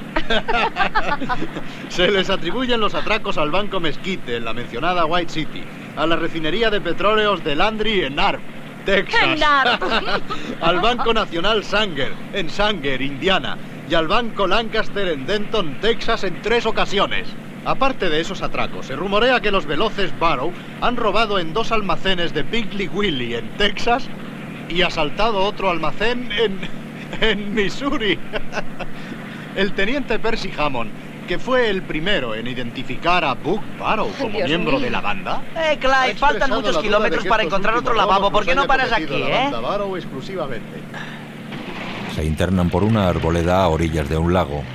F: Se les atribuyen los atracos al Banco Mesquite en la mencionada White City, a la refinería de petróleos de Landry en Arp, Texas, al Banco Nacional Sanger en Sanger, Indiana, y al Banco Lancaster en Denton, Texas, en 3 ocasiones. Aparte de esos atracos, se rumorea que los veloces Barrow han robado en 2 almacenes de Piggly Wiggly en Texas y asaltado otro almacén en Missouri. El teniente Percy Hammond, que fue el primero en identificar a Buck Barrow como miembro de la banda.
H: Clyde, faltan muchos kilómetros para encontrar otro lavabo. ¿Por qué no paras aquí,
F: la banda Barrow exclusivamente.
A: Se internan por una arboleda a orillas de un lago.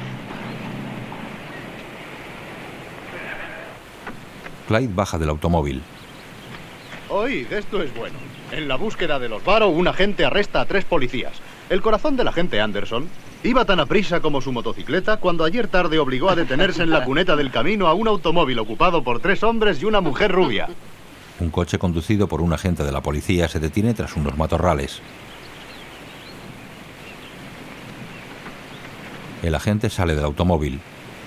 A: Clyde baja del automóvil.
F: Oíd, esto es bueno. En la búsqueda de los Barrow, un agente arresta a 3 policías. El corazón del agente Anderson iba tan aprisa como su motocicleta cuando ayer tarde obligó a detenerse en la cuneta del camino a un automóvil ocupado por 3 hombres y una mujer rubia.
A: Un coche conducido por un agente de la policía se detiene tras unos matorrales. El agente sale del automóvil.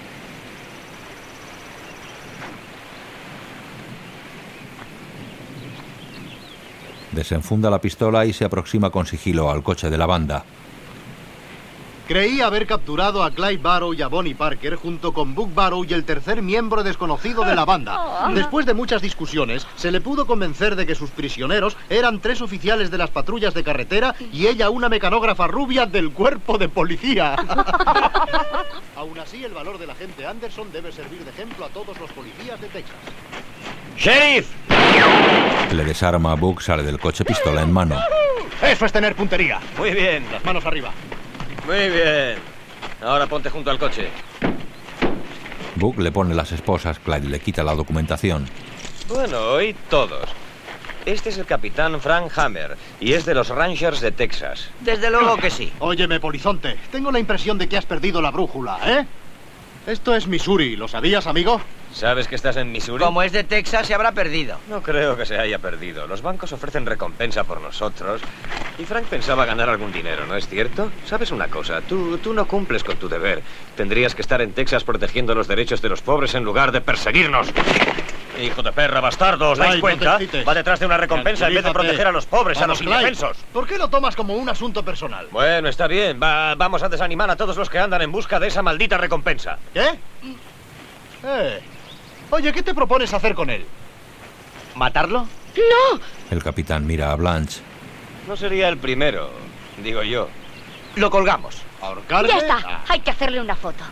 A: Desenfunda la pistola y se aproxima con sigilo al coche de la banda.
F: Creí haber capturado a Clyde Barrow y a Bonnie Parker junto con Buck Barrow y el tercer miembro desconocido de la banda. Después de muchas discusiones, se le pudo convencer de que sus prisioneros eran 3 oficiales de las patrullas de carretera y ella una mecanógrafa rubia del cuerpo de policía. Aún así, el valor del agente Anderson debe servir de ejemplo a todos los policías de Texas.
D: ¡Sheriff!
A: Le desarma a Buck, sale del coche pistola en mano.
F: Eso es tener puntería.
D: Muy bien.
F: Las manos arriba.
D: Muy bien. Ahora ponte junto al coche.
A: Buck le pone las esposas, Clyde le quita la documentación.
D: Bueno, oíd todos. Este es el capitán Frank Hammer y es de los Rangers de Texas.
H: Desde luego que sí.
F: Óyeme, polizonte, tengo la impresión de que has perdido la brújula, ¿eh? Esto es Missouri, ¿lo sabías, amigo?
D: ¿Sabes que estás en Missouri?
H: Como es de Texas, se habrá perdido.
D: No creo que se haya perdido. Los bancos ofrecen recompensa por nosotros. Y Frank pensaba ganar algún dinero, ¿no es cierto? ¿Sabes una cosa? Tú no cumples con tu deber. Tendrías que estar en Texas protegiendo los derechos de los pobres en lugar de perseguirnos. Hijo de perra, bastardo, ¿os dais cuenta? Va detrás de una recompensa en vez de proteger a los pobres, a los indefensos.
F: ¿Por qué lo tomas como un asunto personal?
D: Bueno, está bien. Vamos a desanimar a todos los que andan en busca de esa maldita recompensa.
F: ¿Qué? Oye, ¿qué te propones hacer con él?
H: ¿Matarlo?
G: ¡No!
A: El capitán mira a Blanche.
D: No sería el primero, digo yo.
H: Lo colgamos.
F: ¿Ahorcarle?
C: Ya está. Hay que hacerle una foto.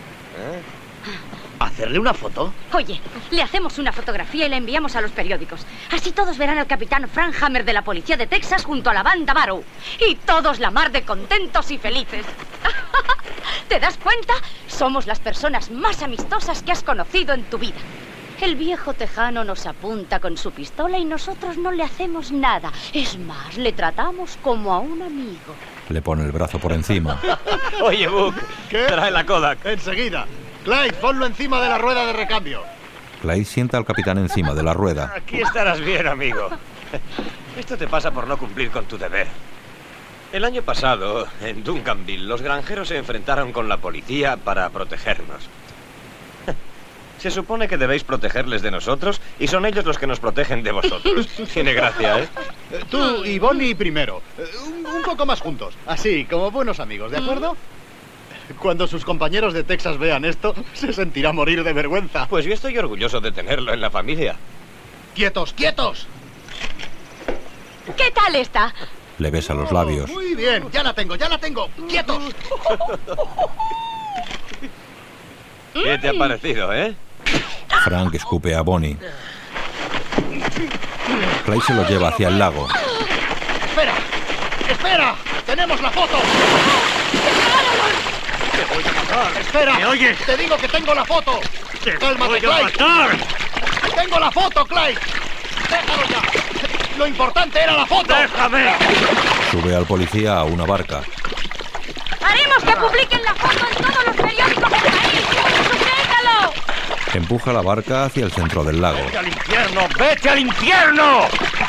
H: ¿Hacerle una foto?
C: Oye, le hacemos una fotografía y la enviamos a los periódicos. Así todos verán al capitán Frank Hammer de la policía de Texas junto a la banda Barrow. Y todos la mar de contentos y felices. ¿Te das cuenta? Somos las personas más amistosas que has conocido en tu vida. El viejo tejano nos apunta con su pistola y nosotros no le hacemos nada. Es más, le tratamos como a un amigo.
A: Le pone el brazo por encima.
D: Oye, Buck,
F: ¿qué?
D: Trae la Kodak.
F: Enseguida. Clyde, ponlo encima de la rueda de recambio.
A: Clyde sienta al capitán encima de la rueda.
D: Aquí estarás bien, amigo. Esto te pasa por no cumplir con tu deber. El año pasado, en Duncanville, los granjeros se enfrentaron con la policía para protegernos. Se supone que debéis protegerles de nosotros y son ellos los que nos protegen de vosotros. Tiene gracia, ¿eh?
F: Tú y Bonnie primero. Un poco más juntos. Así, como buenos amigos, ¿de acuerdo? Cuando sus compañeros de Texas vean esto, se sentirá morir de vergüenza.
D: Pues yo estoy orgulloso de tenerlo en la familia.
F: ¡Quietos, quietos!
C: ¿Qué tal está?
A: Le besa los labios.
F: Muy bien, ya la tengo, ya la tengo. ¡Quietos!
D: ¿Qué te ha parecido, eh?
A: Frank escupe a Bonnie. Clyde se lo lleva hacia el lago.
F: ¡Espera! ¡Espera! ¡Tenemos la foto! ¡Te voy a matar! ¡Espera!
E: ¿Me oyes?
F: ¡Te digo que tengo la foto! ¡Cálmate, Clyde!
E: matar!
F: ¡Tengo la foto, Clyde! ¡Déjalo ya! ¡Lo importante era la foto!
E: ¡Déjame!
A: Sube al policía a una barca.
C: ¡Haremos que publiquen la foto en todos los periódicos del país! ¡Sujétalo!
A: Empuja la barca hacia el centro del lago.
E: ¡Vete al infierno! ¡Vete al infierno!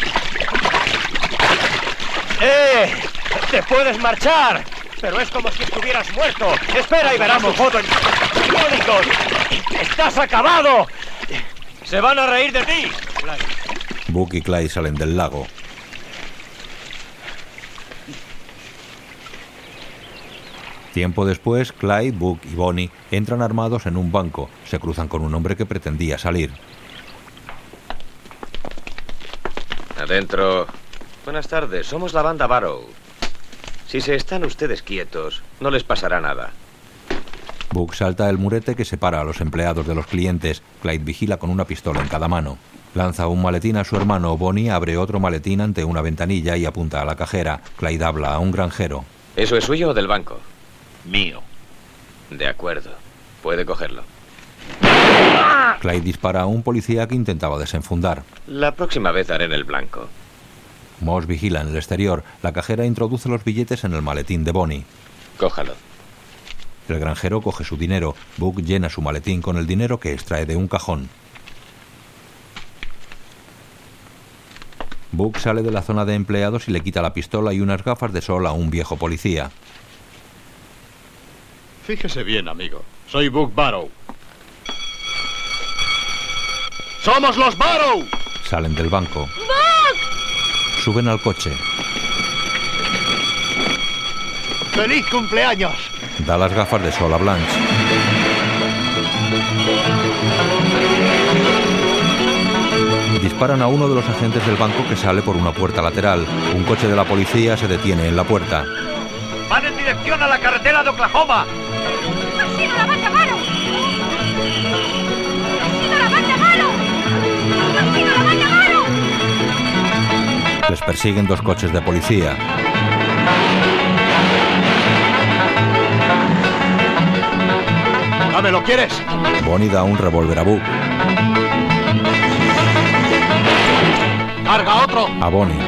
E: ¡Te puedes marchar! Pero es como si estuvieras muerto. Espera y verás tu foto en periódicos. ¡Estás acabado! ¡Se van a reír de ti!
A: Buck y Clyde salen del lago. Tiempo después, Clyde, Buck y Bonnie entran armados en un banco. Se cruzan con un hombre que pretendía salir.
D: Adentro. Buenas tardes, somos la banda Barrow. Si se están ustedes quietos, no les pasará nada.
A: Buck salta el murete que separa a los empleados de los clientes. Clyde vigila con una pistola en cada mano. Lanza un maletín a su hermano. Bonnie abre otro maletín ante una ventanilla y apunta a la cajera. Clyde habla a un granjero.
D: ¿Eso es suyo o del banco?
E: Mío.
D: De acuerdo. Puede cogerlo.
A: Clyde dispara a un policía que intentaba desenfundar.
D: La próxima vez haré en el blanco.
A: Moss vigila en el exterior. La cajera introduce los billetes en el maletín de Bonnie.
D: Cójalo.
A: El granjero coge su dinero. Book llena su maletín con el dinero que extrae de un cajón. Book sale de la zona de empleados y le quita la pistola y unas gafas de sol a un viejo policía.
F: Fíjese bien, amigo. Soy Book Barrow. ¡Somos los Barrow!
A: Salen del banco.
G: ¡Book!
A: Suben al coche.
F: ¡Feliz cumpleaños!
A: Da las gafas de sol a Blanche. Disparan a uno de los agentes del banco que sale por una puerta lateral. Un coche de la policía se detiene en la puerta.
H: ¡Van en dirección a la carretera de Oklahoma!
G: ¡Ha sido la banda Barrow! ¡Ha sido la banda Barrow! ¡Ha sido la banda Barrow!
A: Les persiguen dos coches de policía.
F: ¡Dame, lo quieres!
A: Bonnie da un revólver a Book.
F: ¡Carga otro!
A: A Bonnie.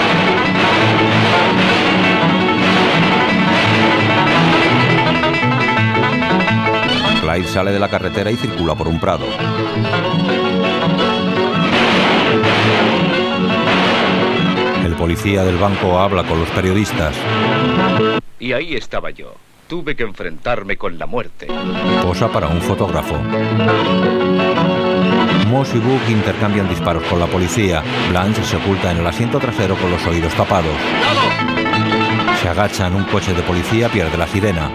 A: Clyde sale de la carretera y circula por un prado. El policía del banco habla con los periodistas.
E: Y ahí estaba yo. Tuve que enfrentarme con la muerte.
A: Posa para un fotógrafo. Moss y Book intercambian disparos con la policía. Blanche se oculta en el asiento trasero con los oídos tapados. Se agachan. Un coche de policía pierde la sirena.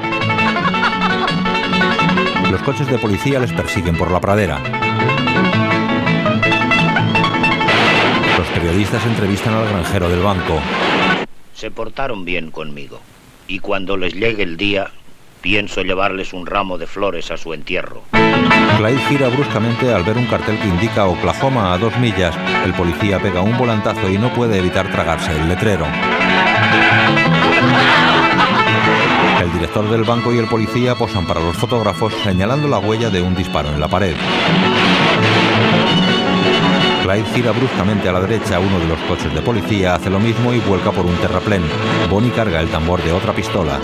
A: Los coches de policía les persiguen por la pradera. Los periodistas entrevistan al granjero del banco.
E: Se portaron bien conmigo. Y cuando les llegue el día, pienso llevarles un ramo de flores a su entierro.
A: Clyde gira bruscamente al ver un cartel que indica Oklahoma a 2 millas. El policía pega un volantazo y no puede evitar tragarse el letrero. El director del banco y el policía posan para los fotógrafos, señalando la huella de un disparo en la pared. Clyde gira bruscamente a la derecha. Uno de los coches de policía hace lo mismo y vuelca por un terraplén. Bonnie carga el tambor de otra pistola.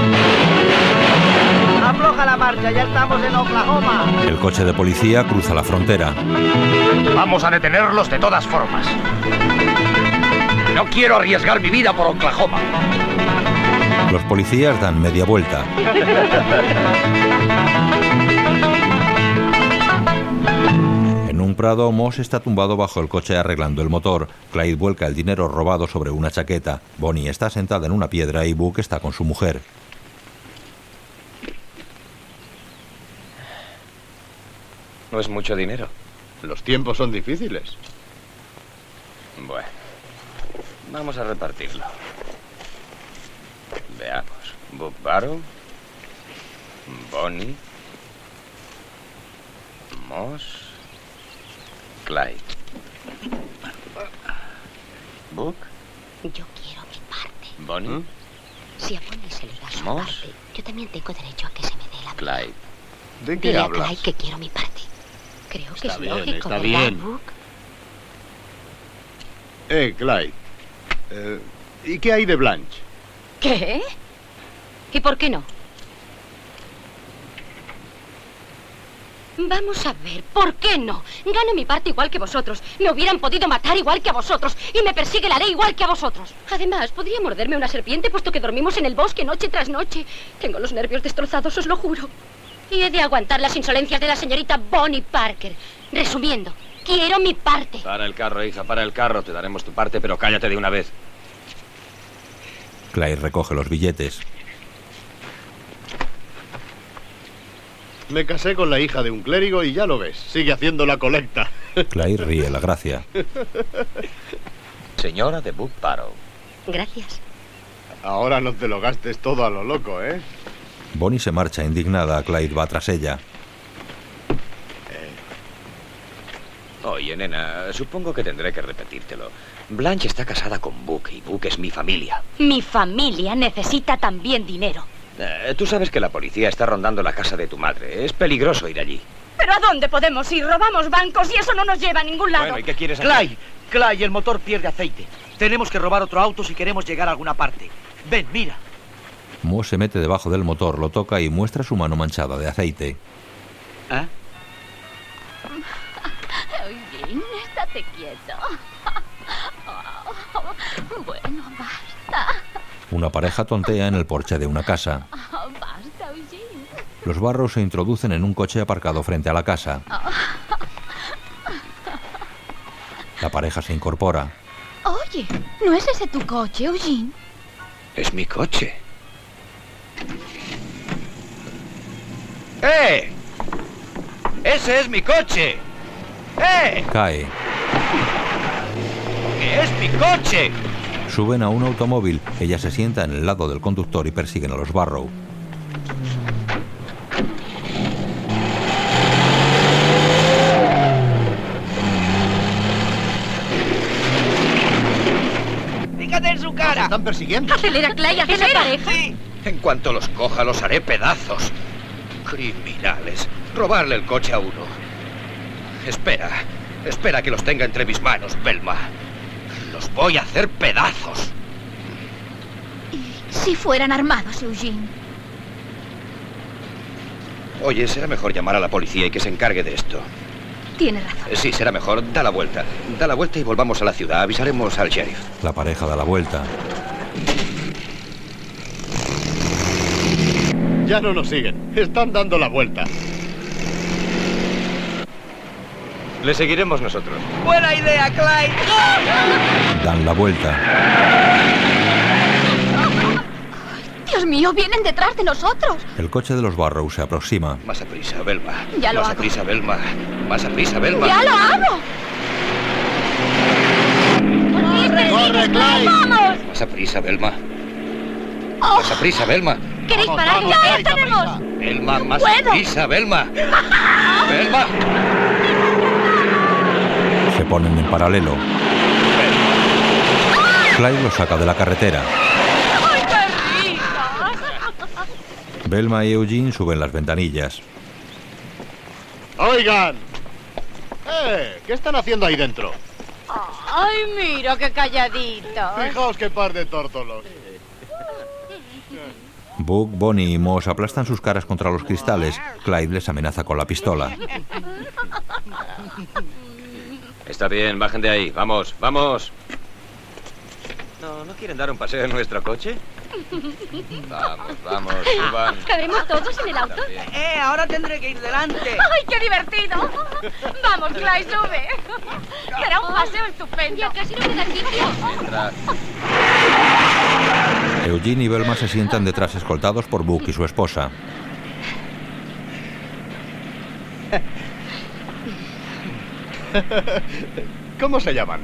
H: ¡Afloja la marcha! ¡Ya estamos en Oklahoma!
A: El coche de policía cruza la frontera.
E: Vamos a detenerlos de todas formas. No quiero arriesgar mi vida por Oklahoma.
A: Los policías dan media vuelta. En un prado, Moss está tumbado bajo el coche arreglando el motor. Clyde vuelca el dinero robado sobre una chaqueta. Bonnie está sentada en una piedra y Book está con su mujer.
D: No es mucho dinero.
F: Los tiempos son difíciles.
D: Bueno, vamos a repartirlo. Veamos. Book Barrow, Bonnie, Moss, Clyde. Book.
J: Yo quiero mi parte.
D: Bonnie.
J: Si a Bonnie se le da su
D: Moss.
J: parte, yo también tengo derecho a que se me dé la mía.
D: Clyde.
F: ¿De qué
J: Dile a
F: hablas?
J: Clyde que quiero mi parte. Creo que
F: Está
J: es
F: bien,
J: lógico,
F: está
J: ¿verdad,
F: bien.
J: Book?
F: Clyde. ¿Y qué hay de Blanche?
C: ¿Qué? ¿Y por qué no? Vamos a ver, ¿por qué no? Gano mi parte igual que vosotros. Me hubieran podido matar igual que a vosotros. Y me persigue la ley igual que a vosotros. Además, podría morderme una serpiente puesto que dormimos en el bosque noche tras noche. Tengo los nervios destrozados, os lo juro. Y he de aguantar las insolencias de la señorita Bonnie Parker. Resumiendo, quiero mi parte.
D: Para el carro, hija, para el carro. Te daremos tu parte, pero cállate de una vez.
A: Clyde recoge los billetes.
F: Me casé con la hija de un clérigo y ya lo ves. Sigue haciendo la colecta.
A: Clyde ríe la gracia.
D: Señora de Book Barrow.
J: Gracias.
F: Ahora no te lo gastes todo a lo loco, ¿eh?
A: Bonnie se marcha indignada. Clyde va tras ella.
D: Oye, nena, supongo que tendré que repetírtelo. Blanche está casada con Book y Book es mi familia.
C: Mi familia necesita también dinero.
D: Tú sabes que la policía está rondando la casa de tu madre. Es peligroso ir allí.
G: ¿Pero a dónde podemos ir? Robamos bancos y eso no nos lleva a ningún lado.
D: Bueno, ¿y qué quieres hacer?
H: Clyde, el motor pierde aceite. Tenemos que robar otro auto si queremos llegar a alguna parte. Ven, mira.
A: Mo se mete debajo del motor, lo toca y muestra su mano manchada de aceite.
H: ¿Eh?
G: Eugene, estate quieto. Bueno, basta.
A: Una pareja tontea en el porche de una casa.
G: Basta, Eugene.
A: Los Barrow se introducen en un coche aparcado frente a la casa. La pareja se incorpora.
G: Oye, ¿no es ese tu coche, Eugene?
D: Es mi coche. ¡Eh! ¡Ese es mi coche! ¡Eh!
A: Cae.
D: ¡Que es mi coche!
A: Suben a un automóvil. Ella se sienta en el lado del conductor y persiguen a los Barrow.
H: ¡Fíjate en su cara!
F: ¡Nos están persiguiendo!
C: Acelera, Clyde, acelera.
H: Sí.
D: En cuanto los coja, los haré pedazos. Criminales. Robarle el coche a uno. Espera que los tenga entre mis manos, Velma. Los voy a hacer pedazos.
G: ¿Y si fueran armados, Eugene?
D: Oye, será mejor llamar a la policía y que se encargue de esto.
G: Tienes razón.
D: Sí, será mejor. Da la vuelta. Da la vuelta y volvamos a la ciudad. Avisaremos al sheriff.
A: La pareja da la vuelta.
F: Ya no nos siguen. Están dando la vuelta.
D: Le seguiremos nosotros.
H: ¡Buena idea, Clyde!
A: Dan la vuelta.
G: Dios mío, vienen detrás de nosotros.
A: El coche de los Barrow se aproxima.
D: Más a prisa, Velma.
G: Ya lo
D: Más
G: hago.
D: a prisa, Velma. Más a prisa, Velma.
G: ¡Ya lo hago!
F: ¡Corre, Clyde!
G: ¡Vamos!
D: Más a prisa, Velma. Más a prisa, Velma.
G: ¿Queréis
F: Vamos,
G: parar?
F: vamos,
G: ¡Ya
F: Clyde,
G: tenemos!
F: aprisa.
D: Velma, más
G: puedo.
D: a prisa, Velma. Velma.
A: Se ponen en paralelo. Clyde los saca de la carretera.
G: ¡Ay, qué rico!
A: Velma y Eugene suben las ventanillas.
F: ¡Oigan! ¿Qué están haciendo ahí dentro?
C: Ay, mira qué calladito.
F: Fijaos qué par de tórtolos.
A: Buck, Bonnie y Moss aplastan sus caras contra los cristales. Clyde les amenaza con la pistola.
D: Está bien, bajen de ahí. Vamos, vamos. ¿No quieren dar un paseo en nuestro coche? Vamos, suban.
G: ¿Cabremos todos en el auto?
H: Ahora tendré que ir delante.
G: ¡Ay, qué divertido! Vamos, Clyde, sube. Será un paseo estupendo. Ya casi no queda sitio.
D: Entra.
A: Eugene y Velma se sientan detrás escoltados por Buck y su esposa.
F: ¿Cómo se llaman?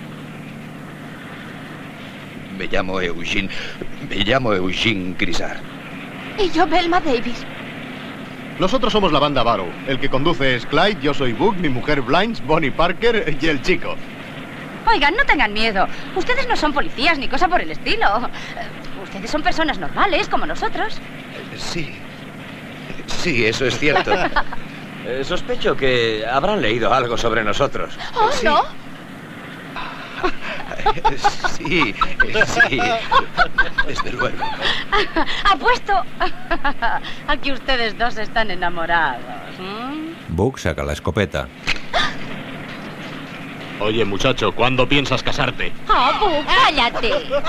D: Me llamo Eugene Grisar.
G: Y yo, Velma Davis.
F: Nosotros somos la banda Barrow. El que conduce es Clyde, yo soy Buck, mi mujer Blinds, Bonnie Parker y el chico.
C: Oigan, no tengan miedo. Ustedes no son policías ni cosa por el estilo. Ustedes son personas normales, como nosotros.
D: Sí, eso es cierto. Sospecho que habrán leído algo sobre nosotros.
G: ¡Oh,
D: Sí.
G: no!
D: Sí, desde luego.
C: Apuesto a que ustedes dos están enamorados.
A: Buck saca la escopeta.
F: Oye, muchacho, ¿cuándo piensas casarte?
G: ¡Oh, Buck, cállate!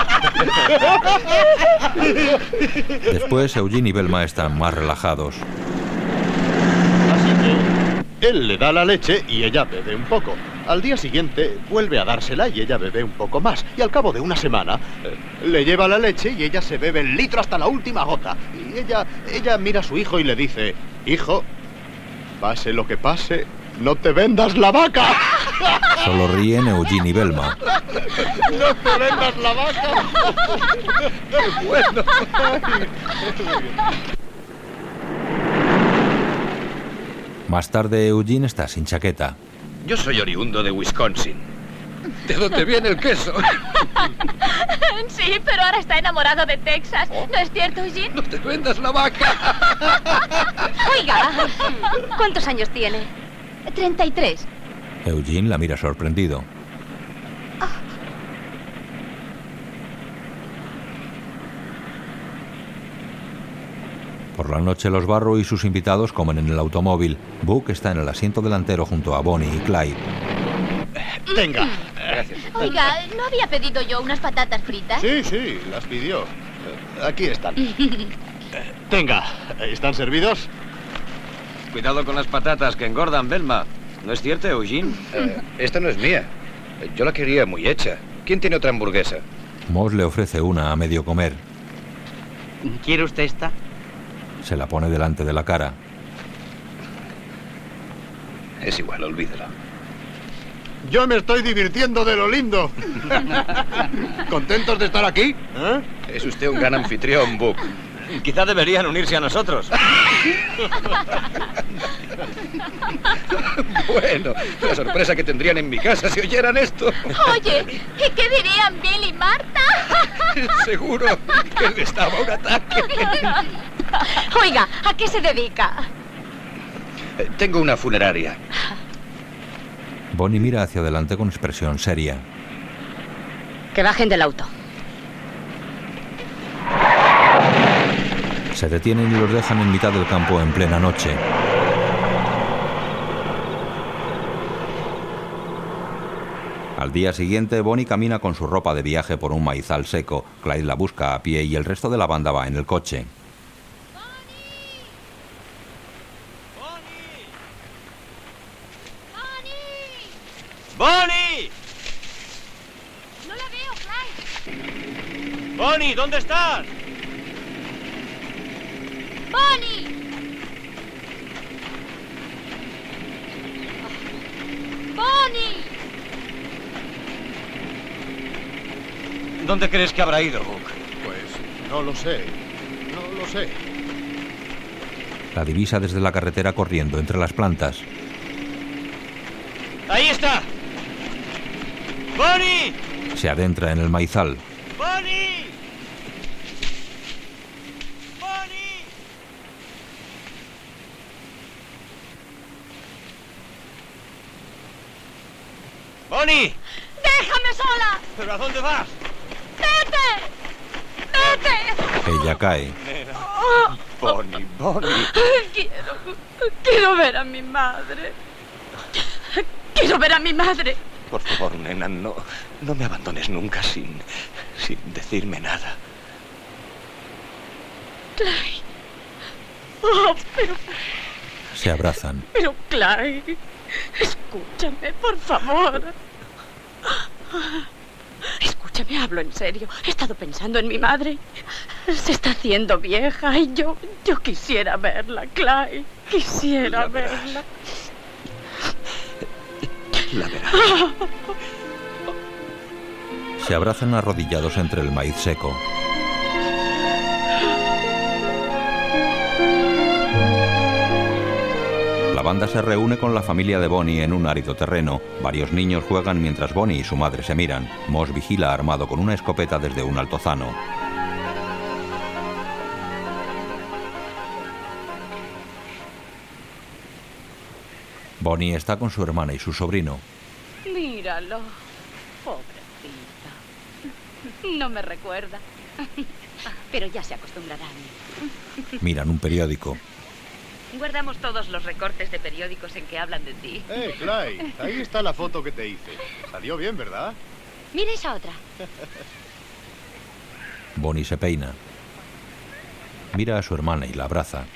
A: Después, Eugene y Velma están más relajados.
F: Así que él le da la leche y ella bebe un poco. Al día siguiente vuelve a dársela y ella bebe un poco más. Y al cabo de una semana le lleva la leche y ella se bebe el litro hasta la última gota. Y ella mira a su hijo y le dice: hijo, pase lo que pase, no te vendas la vaca.
A: Solo ríen Eugene y Velma.
F: No te vendas la vaca. ¡Qué bueno!
A: Más tarde, Eugene está sin chaqueta.
D: Yo soy oriundo de Wisconsin.
K: ¿De dónde viene el queso?
G: Sí, pero ahora está enamorado de Texas. ¿No es cierto, Eugene?
K: ¡No te vendas la vaca!
C: Oiga, ¿cuántos años tiene?
G: 33.
A: Eugene la mira sorprendido. Por la noche los Barrow y sus invitados comen en el automóvil. Buck está en el asiento delantero junto a Bonnie y Clyde.
F: Tenga.
D: Gracias.
G: Oiga, ¿no había pedido yo unas patatas fritas?
F: Sí, las pidió. Aquí están. Tenga. ¿Están servidos?
D: Cuidado con las patatas, que engordan, Velma. ¿No es cierto, Eugene?
K: Esta no es mía. Yo la quería muy hecha. ¿Quién tiene otra hamburguesa?
A: Moss le ofrece una a medio comer.
H: ¿Quiere usted esta?
A: Se la pone delante de la cara.
K: Es igual, olvídalo.
F: Yo me estoy divirtiendo de lo lindo. ¿Contentos de estar aquí?
K: Es usted un gran anfitrión, Buck.
D: Quizá deberían unirse a nosotros.
K: Bueno, la sorpresa que tendrían en mi casa si oyeran esto.
G: Oye, ¿y qué dirían Bill y Marta?
K: Seguro que les daba un ataque.
C: Oiga, ¿a qué se dedica?
K: Tengo una funeraria.
A: Bonnie mira hacia adelante con expresión seria.
C: Que bajen del auto.
A: Se detienen y los dejan en mitad del campo en plena noche. Al día siguiente, Bonnie camina con su ropa de viaje por un maizal seco. Clyde la busca a pie y el resto de la banda va en el coche.
E: ¡Bonnie!
G: No la veo, Clyde.
E: ¡Bonnie, ¿dónde estás?
G: ¡Bonnie! ¡Bonnie!
D: ¿Dónde crees que habrá ido, Buck?
F: Pues no lo sé. No lo sé.
A: La divisa desde la carretera corriendo entre las plantas.
E: ¡Ahí está! ¡Bonnie!
A: Se adentra en el maizal.
E: ¡Bonnie! ¡Bonnie! ¡Bonnie!
G: ¡Déjame sola!
E: ¿Pero a dónde vas?
G: ¡Vete! ¡Vete!
A: Ella cae.
D: Bonnie, Bonnie.
C: Quiero ver a mi madre. Quiero ver a mi madre.
D: Por favor, nena, no me abandones nunca sin decirme nada.
C: Clyde. Oh, pero
A: Se abrazan.
C: Pero, Clyde, escúchame, por favor. Escúchame, hablo en serio. He estado pensando en mi madre. Se está haciendo vieja y yo quisiera verla, Clyde. Quisiera verla.
D: La verás.
A: Se abrazan arrodillados entre el maíz seco. La banda se reúne con la familia de Bonnie en un árido terreno. Varios niños juegan mientras Bonnie y su madre se miran. Moss vigila armado con una escopeta desde un altozano. Bonnie está con su hermana y su sobrino.
C: Míralo, pobrecita. No me recuerda. Pero ya se acostumbrará a mí.
A: Miran un periódico.
L: Guardamos todos los recortes de periódicos en que hablan de ti.
F: Clyde, ahí está la foto que te hice. Salió bien, ¿verdad?
J: Mira esa otra.
A: Bonnie se peina. Mira a su hermana y la abraza.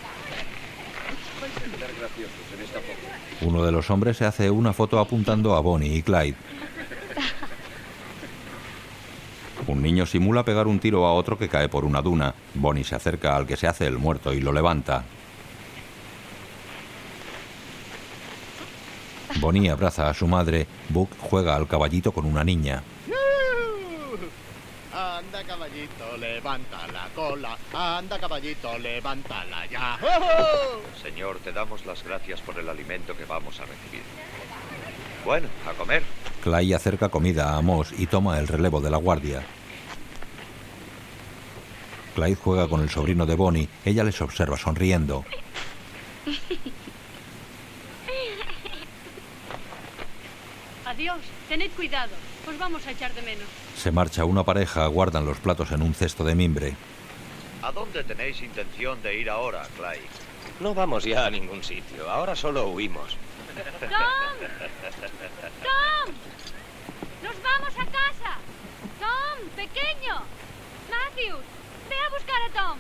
A: Uno de los hombres se hace una foto apuntando a Bonnie y Clyde. Un niño simula pegar un tiro a otro que cae por una duna. Bonnie se acerca al que se hace el muerto y lo levanta. Bonnie abraza a su madre. Buck juega al caballito con una niña.
F: Anda, caballito, levanta la cola. Anda, caballito, levántala ya.
D: Señor, te damos las gracias por el alimento que vamos a recibir. Bueno, a comer.
A: Clyde acerca comida a Amos y toma el relevo de la guardia. Clyde juega con el sobrino de Bonnie. Ella les observa sonriendo.
M: Adiós, tened cuidado. Os vamos a echar de menos.
A: Se marcha una pareja, guardan los platos en un cesto de mimbre.
N: ¿A dónde tenéis intención de ir ahora, Clyde?
D: No vamos ya a ningún sitio. Ahora solo huimos.
G: ¡Tom! ¡Tom! ¡Nos vamos a casa! ¡Tom, pequeño! ¡Matthews! ¡Ve a buscar a Tom!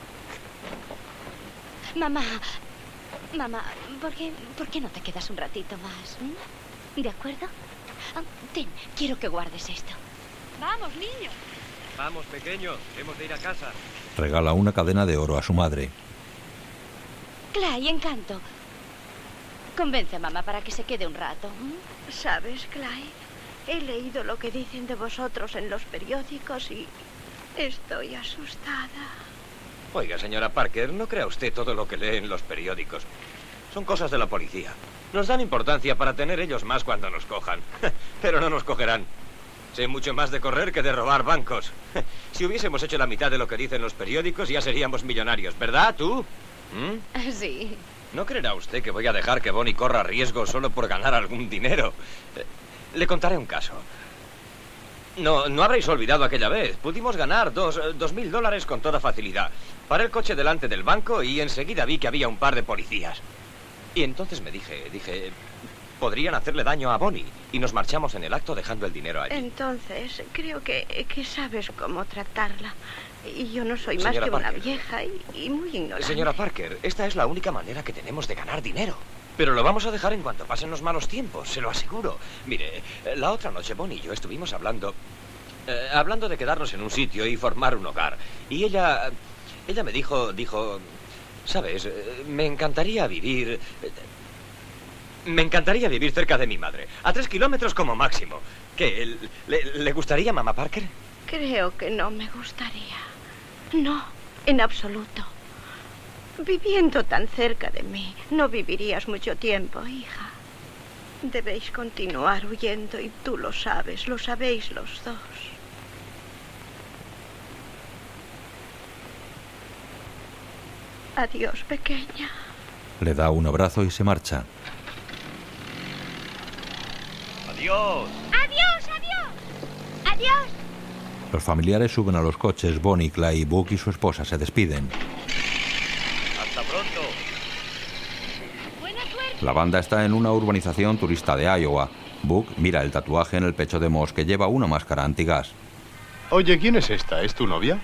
J: Mamá, ¿por qué no te quedas un ratito más? ¿De acuerdo? Ten, quiero que guardes esto.
M: ¡Vamos, niños!
O: Vamos, pequeño, hemos de ir a casa.
A: Regala una cadena de oro a su madre.
J: Clyde, Encanto. Convence a mamá para que se quede un rato.
P: ¿Sabes, Clyde? He leído lo que dicen de vosotros en los periódicos y estoy asustada.
D: Oiga, señora Parker, no crea usted todo lo que lee en los periódicos. Son cosas de la policía. Nos dan importancia para tener ellos más cuando nos cojan. Pero no nos cogerán. Sé mucho más de correr que de robar bancos. Si hubiésemos hecho la mitad de lo que dicen los periódicos, ya seríamos millonarios, ¿verdad, tú?
J: Sí.
D: ¿No creerá usted que voy a dejar que Bonnie corra riesgo solo por ganar algún dinero? Le contaré un caso. No habréis olvidado aquella vez. Pudimos ganar $2,000 con toda facilidad. Paré el coche delante del banco y enseguida vi que había un par de policías. Y entonces me dije, podrían hacerle daño a Bonnie. Y nos marchamos en el acto dejando el dinero allí.
P: Entonces, creo que sabes cómo tratarla. Y yo no soy más
D: Señora
P: que una
D: Parker.
P: vieja y muy ignorante.
D: Señora Parker, esta es la única manera que tenemos de ganar dinero. Pero lo vamos a dejar en cuanto pasen los malos tiempos, se lo aseguro. Mire, la otra noche Bonnie y yo estuvimos hablando de quedarnos en un sitio y formar un hogar. Y ella me dijo, ¿sabes? Me encantaría vivir cerca de mi madre. A 3 kilómetros como máximo. ¿Qué? ¿Le gustaría, mamá Parker?
P: Creo que no me gustaría. No, en absoluto. Viviendo tan cerca de mí, no vivirías mucho tiempo, hija. Debéis continuar huyendo y tú lo sabes, lo sabéis los dos. Adiós, pequeña.
A: Le da un abrazo y se marcha.
N: Adiós.
G: ¡Adiós, adiós! ¡Adiós!
A: Los familiares suben a los coches. Bonnie, Clyde, Book y su esposa se despiden.
N: Hasta pronto.
G: Buena suerte.
A: La banda está en una urbanización turista de Iowa. Book mira el tatuaje en el pecho de Moss, que lleva una máscara antigas.
F: Oye, ¿quién es esta? ¿Es tu novia?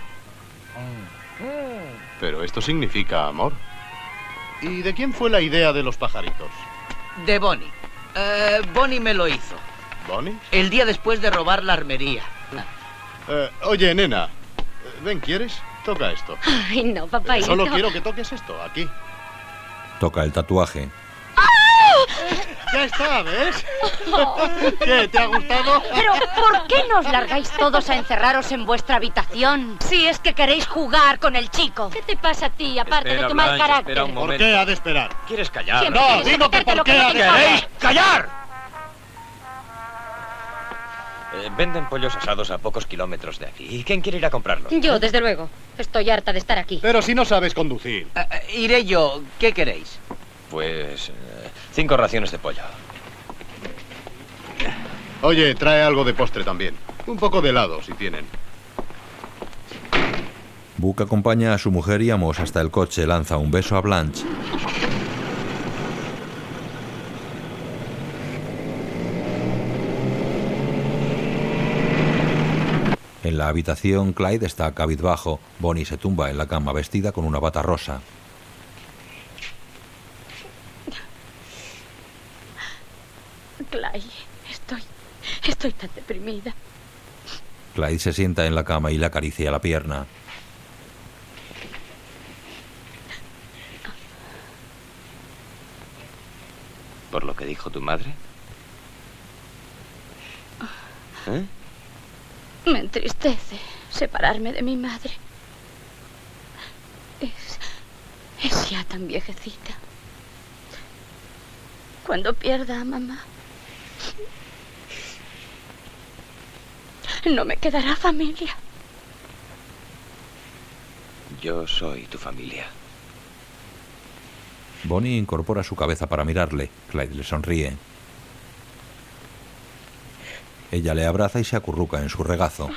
F: Pero esto significa amor. ¿Y de quién fue la idea de los pajaritos?
H: De Bonnie. Bonnie me lo hizo.
F: ¿Bonnie?
H: El día después de robar la armería.
F: Oye, nena. Ven, ¿quieres? Toca esto.
J: Ay, no, papaito.
F: Solo quiero que toques esto, aquí.
A: Toca el tatuaje.
F: Ya está, ¿ves? ¿Qué? ¿Te ha gustado?
C: Pero, ¿por qué no os largáis todos a encerraros en vuestra habitación? Si es que queréis jugar con el chico.
J: ¿Qué te pasa a ti, aparte
D: Espera,
J: de tu mal
D: Blanche,
J: carácter?
D: espera un
F: ¿Por
D: momento.
F: qué ha de esperar?
D: ¿Quieres callar?
J: Siempre
F: No,
J: quieres
F: digo que
J: meterte
F: por
J: lo
F: qué
J: no
F: ha de...
J: te toca.
D: ¿Queréis callar? Venden pollos asados a pocos kilómetros de aquí. ¿Quién quiere ir a comprarlos?
J: Yo, desde luego. Estoy harta de estar aquí.
F: Pero si no sabes conducir.
H: Iré yo. ¿Qué queréis?
D: Pues 5 raciones de pollo.
F: Oye, trae algo de postre también. Un poco de helado, si tienen.
A: Book acompaña a su mujer y a Moss hasta el coche. Lanza un beso a Blanche. En la habitación, Clyde está cabizbajo. Bonnie se tumba en la cama vestida con una bata rosa.
P: Clyde, estoy tan deprimida.
A: Clyde se sienta en la cama y le acaricia la pierna.
D: ¿Por lo que dijo tu madre? ¿Eh?
P: Me entristece separarme de mi madre. Es ya tan viejecita. Cuando pierda a mamá, no me quedará familia.
D: Yo soy tu familia.
A: Bonnie incorpora su cabeza para mirarle. Clyde le sonríe. Ella le abraza y se acurruca en su regazo.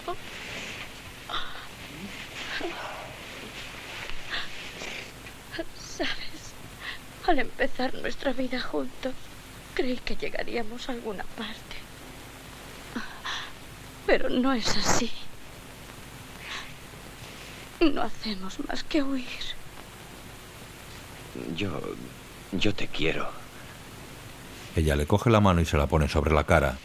P: ¿Sabes? Al empezar nuestra vida juntos, creí que llegaríamos a alguna parte. Pero no es así. No hacemos más que huir.
D: Yo te quiero.
A: Ella le coge la mano y se la pone sobre la cara.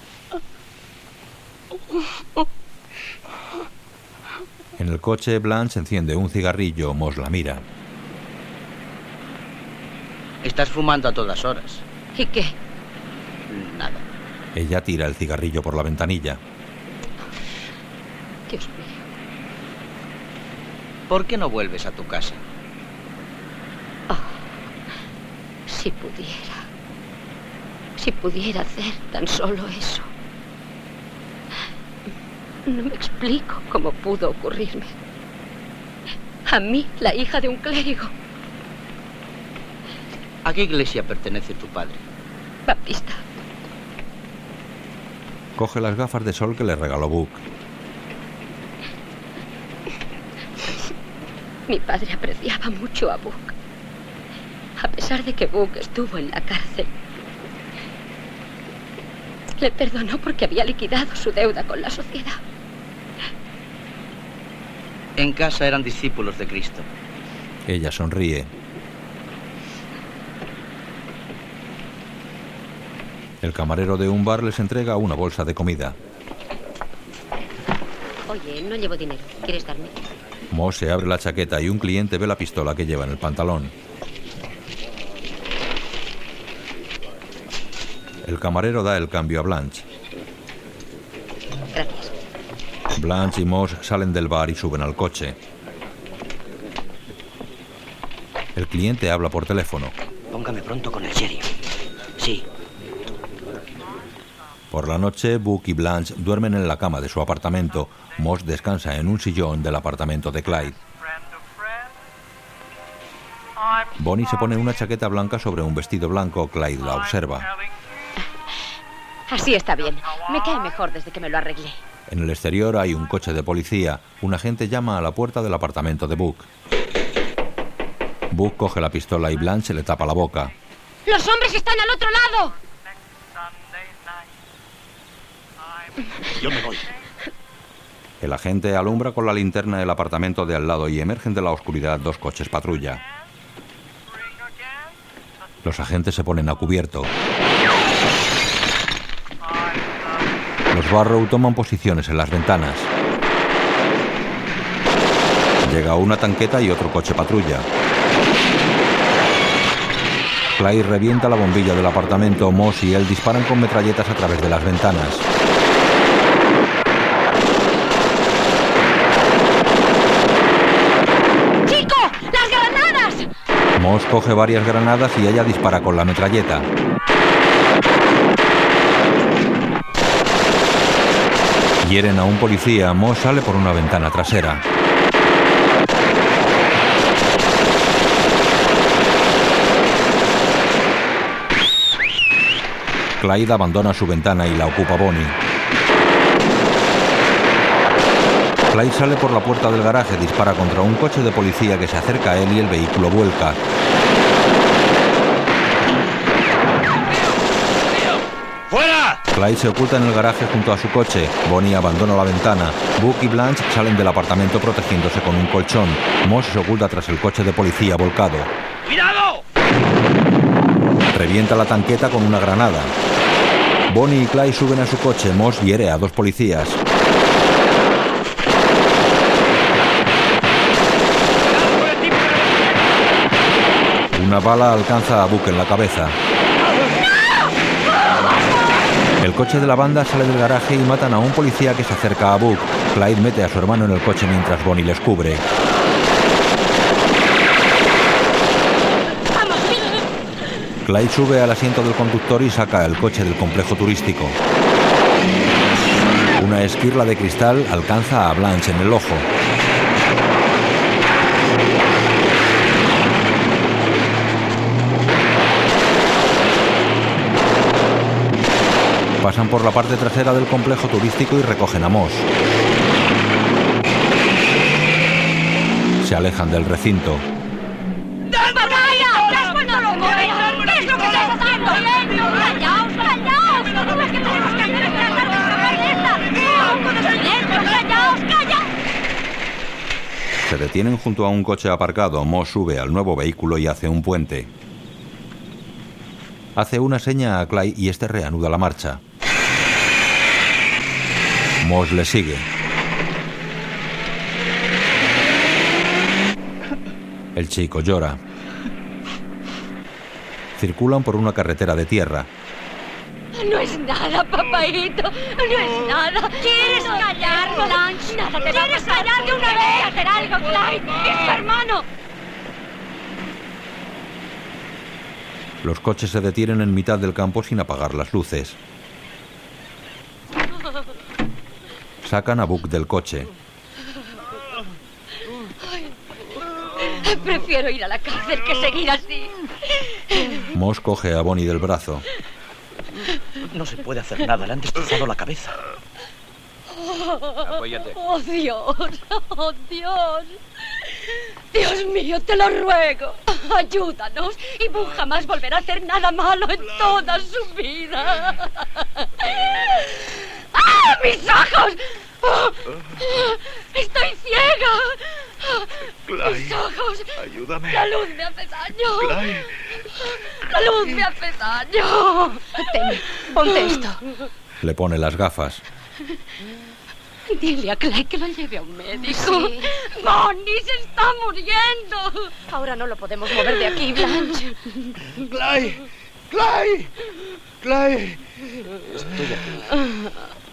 A: En el coche, Blanche enciende un cigarrillo. Moss la mira.
H: Estás fumando a todas horas.
J: ¿Y qué?
H: Nada.
A: Ella tira el cigarrillo por la ventanilla.
J: Dios mío.
H: ¿Por qué no vuelves a tu casa?
J: Oh, si pudiera. Si pudiera hacer tan solo eso. No me explico cómo pudo ocurrirme. A mí, la hija de un clérigo.
H: ¿A qué iglesia pertenece tu padre?
J: Baptista.
A: Coge las gafas de sol que le regaló Book.
J: Mi padre apreciaba mucho a Book. A pesar de que Book estuvo en la cárcel, le perdonó porque había liquidado su deuda con la sociedad.
H: En casa eran discípulos de Cristo.
A: Ella sonríe. El camarero de un bar les entrega una bolsa de comida.
J: Oye, no llevo dinero. ¿Quieres darme?
A: Moss se abre la chaqueta y un cliente ve la pistola que lleva en el pantalón. El camarero da el cambio a Blanche.
J: Gracias.
A: Blanche y Moss salen del bar y suben al coche. El cliente habla por teléfono.
Q: Póngame pronto con el sheriff. Sí.
A: Por la noche, Book y Blanche duermen en la cama de su apartamento. Moss descansa en un sillón del apartamento de Clyde. Bonnie se pone una chaqueta blanca sobre un vestido blanco. Clyde la observa.
C: Así está bien. Me cae mejor desde que me lo arreglé.
A: En el exterior hay un coche de policía. Un agente llama a la puerta del apartamento de Book. Book coge la pistola y Blanche le tapa la boca.
C: ¡Los hombres están al otro lado!
Q: Yo me voy.
A: El agente alumbra con la linterna el apartamento de al lado y emergen de la oscuridad dos coches patrulla. Los agentes se ponen a cubierto. Los Barrow toman posiciones en las ventanas. Llega una tanqueta y otro coche patrulla. Clyde revienta la bombilla del apartamento. Moss y él disparan con metralletas a través de las ventanas.
C: ¡Chico! ¡Las granadas!
A: Moss coge varias granadas y ella dispara con la metralleta. Hieren a un policía. Moss sale por una ventana trasera. Clyde abandona su ventana y la ocupa Bonnie. Clyde sale por la puerta del garaje, dispara contra un coche de policía que se acerca a él y el vehículo vuelca.
E: ¡Fuera!
A: Clyde se oculta en el garaje junto a su coche. Bonnie abandona la ventana. Book y Blanche salen del apartamento protegiéndose con un colchón. Moss se oculta tras el coche de policía volcado.
E: ¡Cuidado!
A: Revienta la tanqueta con una granada. Bonnie y Clyde suben a su coche. Moss hiere a dos policías. Una bala alcanza a Book en la cabeza. El coche de la banda sale del garaje y matan a un policía que se acerca a Book. Clyde mete a su hermano en el coche mientras Bonnie les cubre. Clyde sube al asiento del conductor y saca el coche del complejo turístico. Una esquirla de cristal alcanza a Blanche en el ojo. Pasan por la parte trasera del complejo turístico y recogen a Moss. Se alejan del recinto.
G: ¿Qué es lo que estás haciendo? ¡Callaos, callaos! ¡Es que tenemos que hacer esta tarde escapar de esta! ¡Un poco de silencio! ¡Callaos, callaos!
A: Se detienen junto a un coche aparcado. Moss sube al nuevo vehículo y hace un puente. Hace una seña a Clyde y este reanuda la marcha. Moss le sigue. El chico llora. Circulan por una carretera de tierra.
G: No es nada, papaíto. No es nada. ¿Quieres callar, Blanche? Nada te ¿Quieres callar de una vez? Hacer algo, Clyde. Es tu hermano.
A: Los coches se detienen en mitad del campo sin apagar las luces. Sacan a Buck del coche.
G: Prefiero ir a la cárcel que seguir así.
A: Moss coge a Bonnie del brazo.
H: No se puede hacer nada, le han destrozado la cabeza.
O: Apóyate.
G: Oh, Dios. Oh, Dios. Dios mío, te lo ruego. Ayúdanos y Buck jamás volverá a hacer nada malo en toda su vida. ¡Ah, mis ojos! ¡Oh! ¡Estoy ciega!
N: Clyde,
G: ¡Mis ojos!
N: ayúdame.
G: ¡La luz me hace daño!
N: Clyde.
G: ¡La luz me hace daño!
P: Ten, ponte esto.
A: Le pone las gafas.
G: Dile a Clyde que lo lleve a un médico.
P: Sí.
G: ¡Bonnie se está muriendo!
P: Ahora no lo podemos mover de aquí, Blanche.
N: Clyde. Clyde. Clyde. Estoy aquí.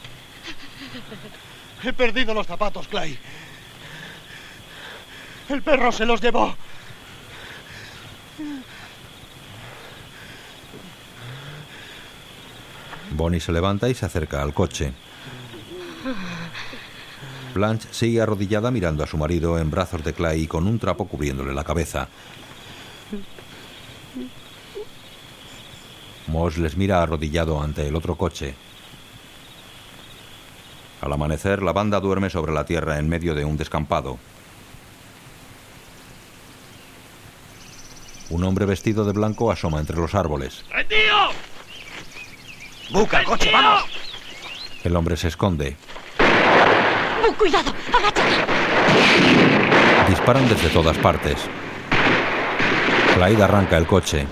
Q: He perdido los zapatos, Clyde. El perro se los llevó.
A: Bonnie se levanta y se acerca al coche. Blanche sigue arrodillada mirando a su marido en brazos de Clyde y con un trapo cubriéndole la cabeza. Moss les mira arrodillado ante el otro coche. Al amanecer, la banda duerme sobre la tierra en medio de un descampado. Un hombre vestido de blanco asoma entre los árboles.
E: ¡Retío!
H: ¡Busca el coche, vamos!
A: El hombre se esconde.
G: ¡Cuidado! ¡Agáchate!
A: Disparan desde todas partes. Clyde arranca el coche.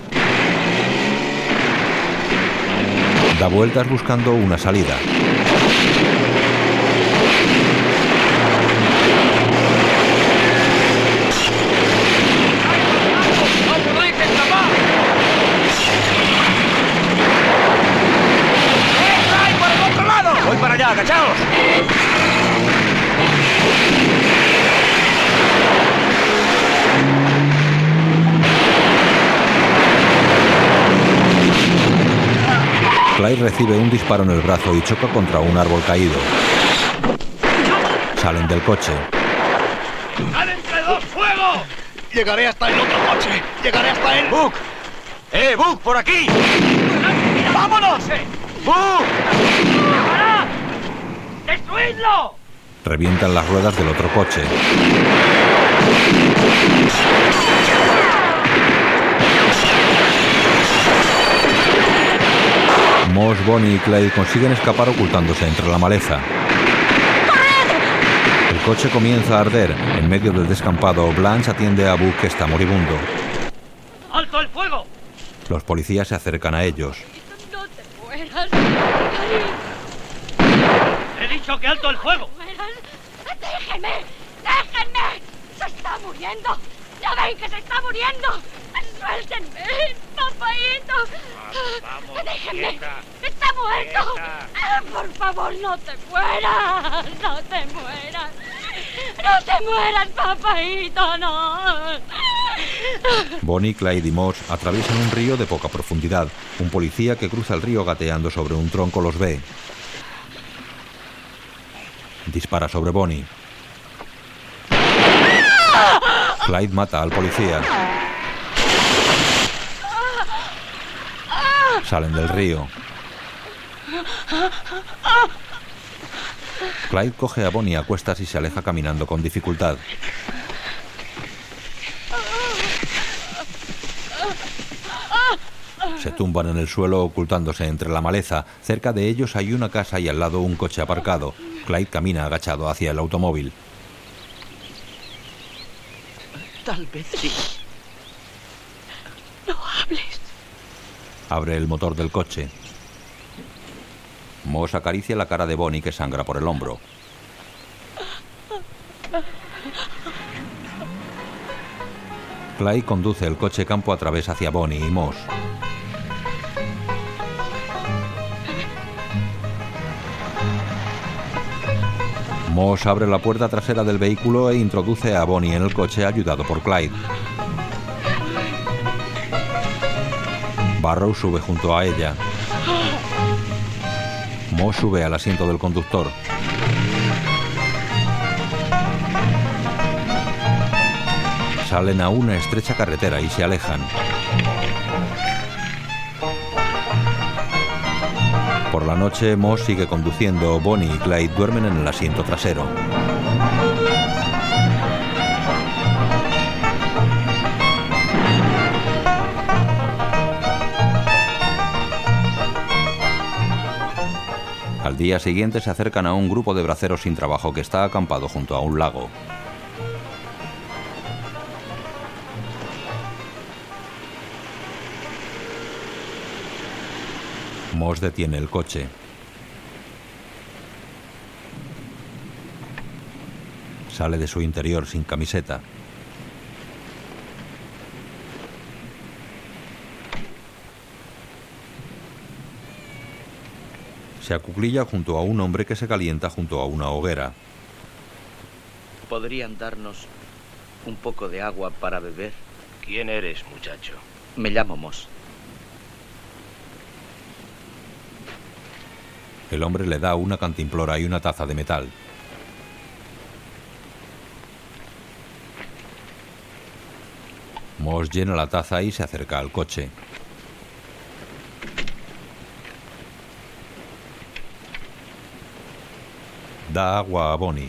A: Da vueltas buscando una salida.
H: ¡Voy para allá, agachaos!
A: Clyde recibe un disparo en el brazo y choca contra un árbol caído. Salen del coche.
E: ¡Al entre dos, fuego!
Q: Llegaré hasta el otro coche. Llegaré hasta él.
H: ¡Buck! Buck, por aquí! ¡Vámonos! ¡Buck!
E: ¡Destruidlo!
A: Revientan las ruedas del otro coche. Moss, Bonnie y Clyde consiguen escapar ocultándose entre la maleza. El coche comienza a arder. En medio del descampado, Blanche atiende a Buck, que está moribundo.
E: ¡Alto el fuego!
A: Los policías se acercan a ellos.
G: ¡No te mueras!
E: ¡He dicho que alto el fuego!
G: ¡Déjenme! ¡Déjenme! ¡Se está muriendo! ¡Ya ven que se está muriendo! ¡Suéltenme! ¡Papaíto!
E: Vamos,
G: ¡Déjenme!
E: quieta.
G: ¡Está muerto! ¡Por favor, no te mueras! ¡No te mueras! ¡No te mueras, papaíto! ¡No!
A: Bonnie, Clyde y Moss atraviesan un río de poca profundidad. Un policía que cruza el río gateando sobre un tronco los ve. Dispara sobre Bonnie. Clyde mata al policía. Salen del río. Clyde coge a Bonnie a cuestas y se aleja caminando con dificultad. Se tumban en el suelo ocultándose entre la maleza. Cerca de ellos hay una casa y al lado un coche aparcado. Clyde camina agachado hacia el automóvil.
H: Tal vez sí.
P: No hables.
A: Abre el motor del coche. Moss acaricia la cara de Bonnie, que sangra por el hombro. Clyde conduce el coche campo a través hacia Bonnie y Moss. Moss abre la puerta trasera del vehículo e introduce a Bonnie en el coche, ayudado por Clyde. Barrow sube junto a ella. Moss sube al asiento del conductor. Salen a una estrecha carretera y se alejan. Por la noche, Moss sigue conduciendo. Bonnie y Clyde duermen en el asiento trasero. Al día siguiente se acercan a un grupo de braceros sin trabajo que está acampado junto a un lago. Moss detiene el coche. Sale de su interior sin camiseta. Se acuclilla junto a un hombre que se calienta junto a una hoguera.
H: ¿Podrían darnos un poco de agua para beber?
E: ¿Quién eres, muchacho?
H: Me llamo Moss.
A: El hombre le da una cantimplora y una taza de metal. Moss llena la taza y se acerca al coche. Da agua a Bonnie.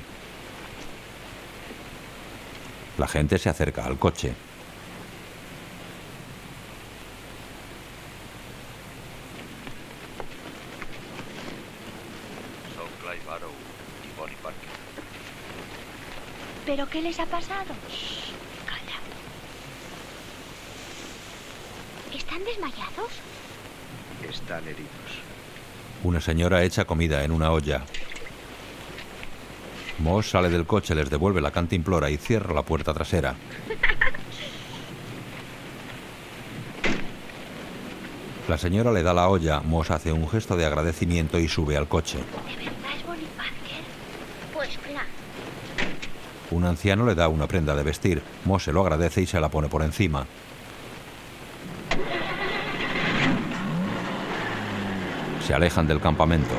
A: La gente se acerca al coche.
N: Son Clyde Barrow y Bonnie Parker.
J: ¿Pero qué les ha pasado? Calla. ¿Están desmayados?
N: Están heridos.
A: Una señora echa comida en una olla. Moss sale del coche, les devuelve la cantimplora y cierra la puerta trasera. La señora le da la olla. Moss hace un gesto de agradecimiento y sube al coche.
J: ¿De verdad es Bonnie Parker? Pues claro.
A: Un anciano le da una prenda de vestir. Moss se lo agradece y se la pone por encima. Se alejan del campamento.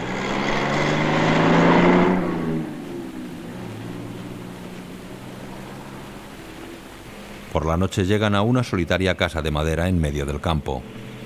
A: Por la noche llegan a una solitaria casa de madera en medio del campo.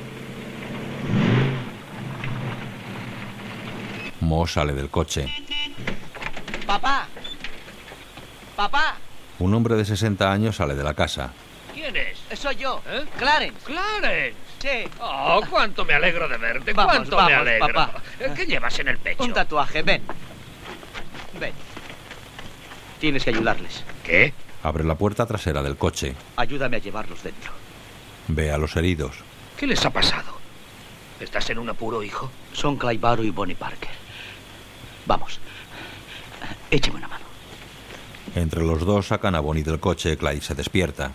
A: Moss sale del coche.
H: ¡Papá! ¡Papá!
A: Un hombre de 60 años sale de la casa.
E: ¿Quién es?
H: Soy yo,
E: ¿Eh?
H: Clarence.
E: ¡Clarence!
H: Sí.
E: ¡Oh, cuánto me alegro de verte!
H: Vamos,
E: ¡Cuánto
H: vamos,
E: me alegro!
H: papá.
E: ¿Qué llevas en el pecho?
H: Un tatuaje, ven. Ven. Tienes que ayudarles.
E: ¿Qué?
A: Abre la puerta trasera del coche.
H: Ayúdame a llevarlos dentro.
A: Ve a los heridos.
E: ¿Qué les ha pasado? ¿Estás en un apuro, hijo?
H: Son Clyde Barrow y Bonnie Parker. Vamos. Écheme una mano.
A: Entre los dos sacan a Bonnie del coche. Clyde se despierta.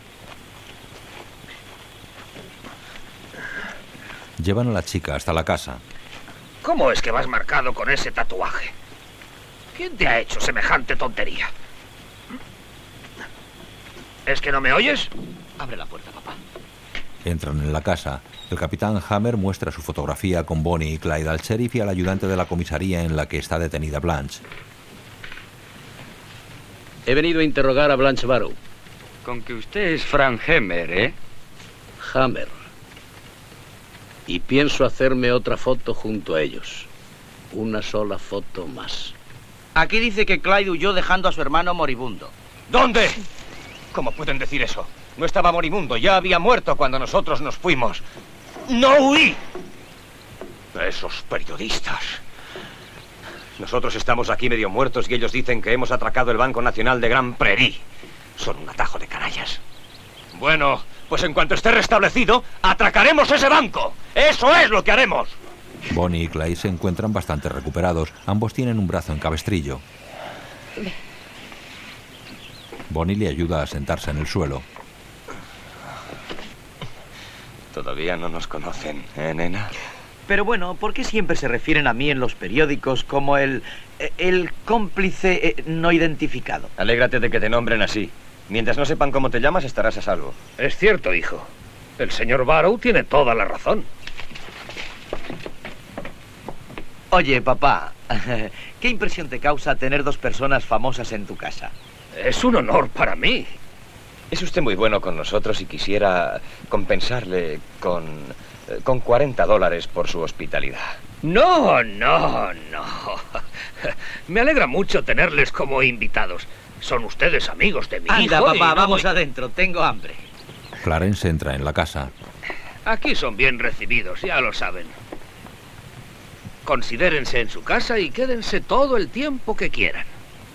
A: Llevan a la chica hasta la casa.
E: ¿Cómo es que vas marcado con ese tatuaje? ¿Quién te ha hecho semejante tontería? ¿Es que no me oyes?
H: Abre la puerta, papá.
A: Entran en la casa. El capitán Hammer muestra su fotografía con Bonnie y Clyde al sheriff y al ayudante de la comisaría en la que está detenida Blanche.
R: He venido a interrogar a Blanche Barrow.
I: Con que usted es Frank Hammer, ¿eh?
R: Hammer. Y pienso hacerme otra foto junto a ellos. Una sola foto más.
H: Aquí dice que Clyde huyó dejando a su hermano moribundo.
D: ¿Dónde? ¿Cómo pueden decir eso? No estaba moribundo, ya había muerto cuando nosotros nos fuimos. ¡No huí! Esos periodistas. Nosotros estamos aquí medio muertos y ellos dicen que hemos atracado el Banco Nacional de Grand Prairie. Son un atajo de canallas. Bueno, pues en cuanto esté restablecido, atracaremos ese banco. ¡Eso es lo que haremos!
A: Bonnie y Clyde se encuentran bastante recuperados. Ambos tienen un brazo en cabestrillo. Bonnie le ayuda a sentarse en el suelo.
D: Todavía no nos conocen, ¿eh, nena?
H: Pero bueno, ¿por qué siempre se refieren a mí en los periódicos como el cómplice no identificado?
D: Alégrate de que te nombren así. Mientras no sepan cómo te llamas, estarás a salvo.
E: Es cierto, hijo. El señor Barrow tiene toda la razón.
H: Oye, papá, ¿qué impresión te causa tener dos personas famosas en tu casa?
E: Es un honor para mí.
D: Es usted muy bueno con nosotros y quisiera compensarle con $40 por su hospitalidad.
E: No. Me alegra mucho tenerles como invitados. Son ustedes amigos de mi hijo.
H: Anda, papá,
E: no
H: vamos adentro. Tengo hambre.
A: Clarence entra en la casa.
E: Aquí son bien recibidos, ya lo saben. Considérense en su casa y quédense todo el tiempo que quieran.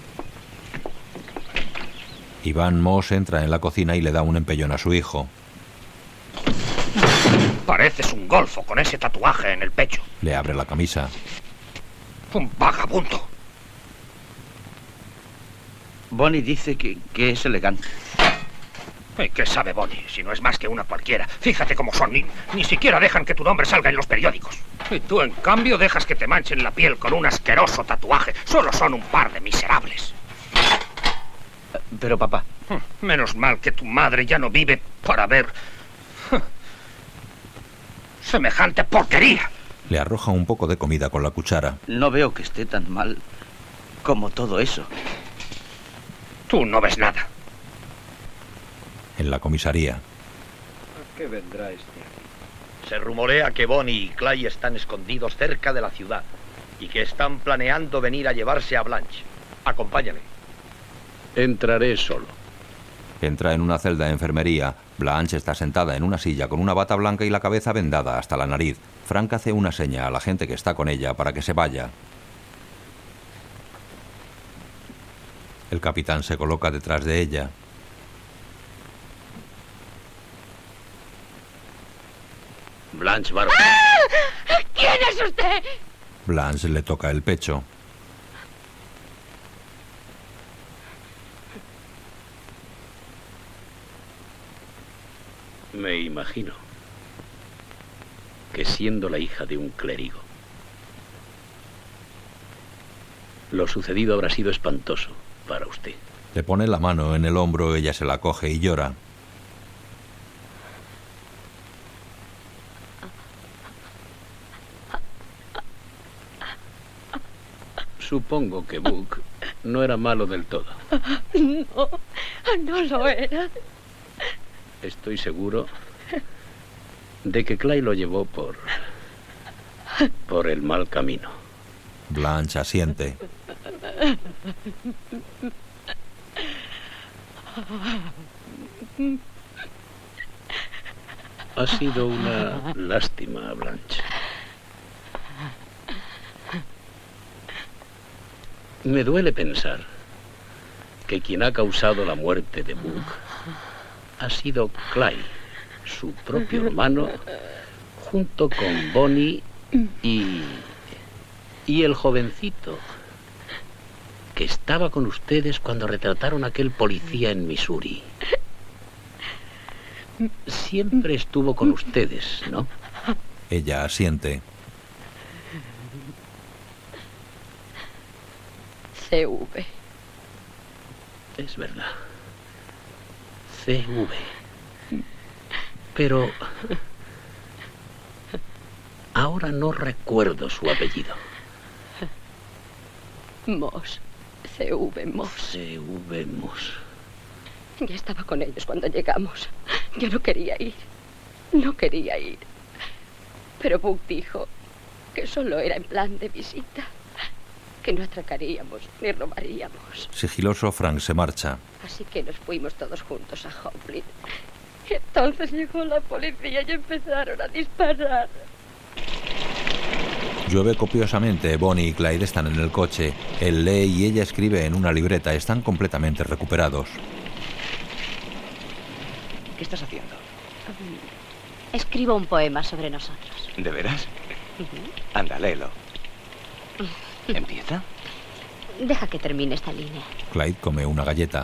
A: Iván Moss entra en la cocina y le da un empellón a su hijo.
E: Pareces un golfo con ese tatuaje en el pecho.
A: Le abre la camisa.
E: Un vagabundo.
H: Bonnie dice que es elegante.
E: ¿Y qué sabe Bonnie? Si no es más que una cualquiera. Fíjate cómo son. Ni siquiera dejan que tu nombre salga en los periódicos. Y tú, en cambio, dejas que te manchen la piel con un asqueroso tatuaje. Solo son un par de miserables.
H: Pero, papá...
E: Menos mal que tu madre ya no vive para ver... semejante porquería.
A: Le arroja un poco de comida con la cuchara.
H: No veo que esté tan mal como todo eso.
E: Tú no ves nada.
A: En la comisaría.
E: ¿A qué vendrá este?
N: Se rumorea que Bonnie y Clyde están escondidos cerca de la ciudad y que están planeando venir a llevarse a Blanche. Acompáñame.
R: Entraré solo.
A: Entra en una celda de enfermería. Blanche está sentada en una silla con una bata blanca y la cabeza vendada hasta la nariz. Frank hace una seña a la gente que está con ella para que se vaya. El capitán se coloca detrás de ella.
R: Blanche Barrow.
G: ¡Ah! ¿Quién es usted?
A: Blanche le toca el pecho.
R: Me imagino que siendo la hija de un clérigo, lo sucedido habrá sido espantoso para usted.
A: Le pone la mano en el hombro, ella se la coge y llora.
R: Supongo que Book no era malo del todo.
P: No lo era.
R: Estoy seguro de que Clyde lo llevó por el mal camino.
A: Blanche asiente.
R: Ha sido una lástima, Blanche. Me duele pensar que quien ha causado la muerte de Book ha sido Clyde, su propio hermano, junto con Bonnie y el jovencito que estaba con ustedes cuando retrataron a aquel policía en Missouri. Siempre estuvo con ustedes, ¿no?
A: Ella asiente.
P: CV.
R: Es verdad. CV. Pero ahora no recuerdo su apellido.
P: Moss.
S: C.V. Moss.
R: C.V. Moss.
S: Ya estaba con ellos cuando llegamos. Yo no quería ir. No quería ir. Pero Buck dijo que solo era en plan de visita. Que no atracaríamos ni robaríamos.
A: Sigiloso, Frank se marcha.
S: Así que nos fuimos todos juntos a Hoplin. Entonces llegó la policía y empezaron a disparar.
A: Llueve copiosamente. Bonnie y Clyde están en el coche. Él lee y ella escribe en una libreta. Están completamente recuperados.
D: ¿Qué estás haciendo?
C: Escribo un poema sobre nosotros.
D: ¿De veras? Anda, léelo. ¿Empieza?
C: Deja que termine esta línea.
A: Clyde come una galleta.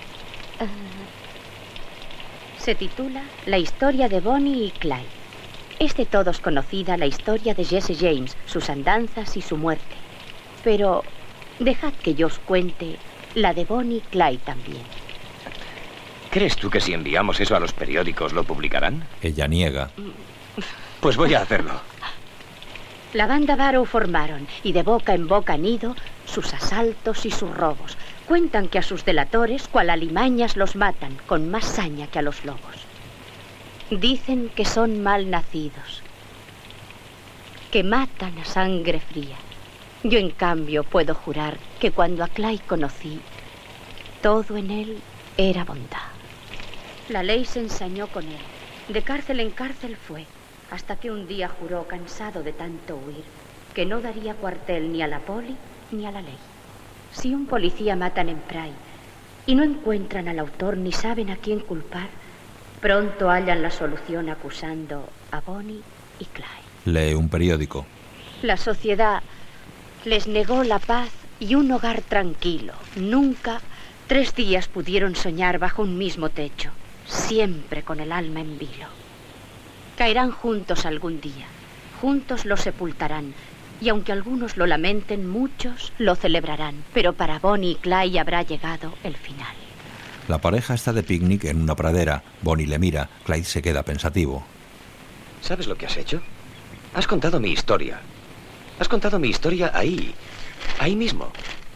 C: Se titula La historia de Bonnie y Clyde. Es de todos conocida la historia de Jesse James, sus andanzas y su muerte. Pero dejad que yo os cuente la de Bonnie y Clyde también.
D: ¿Crees tú que si enviamos eso a los periódicos lo publicarán?
A: Ella niega.
D: Pues voy a hacerlo.
C: La banda Barrow formaron y de boca en boca han ido sus asaltos y sus robos. Cuentan que a sus delatores, cual alimañas, los matan con más saña que a los lobos. Dicen que son mal nacidos, que matan a sangre fría. Yo, en cambio, puedo jurar que cuando a Clyde conocí, todo en él era bondad. La ley se ensañó con él. De cárcel en cárcel fue, hasta que un día juró, cansado de tanto huir, que no daría cuartel ni a la poli ni a la ley. Si un policía matan en Pride y no encuentran al autor ni saben a quién culpar, pronto hallan la solución acusando a Bonnie y Clyde.
A: Lee un periódico.
C: La sociedad les negó la paz y un hogar tranquilo. Nunca 3 días pudieron soñar bajo un mismo techo, siempre con el alma en vilo. Caerán juntos algún día, juntos lo sepultarán, y aunque algunos lo lamenten, muchos lo celebrarán. Pero para Bonnie y Clyde habrá llegado el final.
A: La pareja está de picnic en una pradera. Bonnie le mira. Clyde se queda pensativo.
D: ¿Sabes lo que has hecho? Has contado mi historia. Has contado mi historia ahí mismo.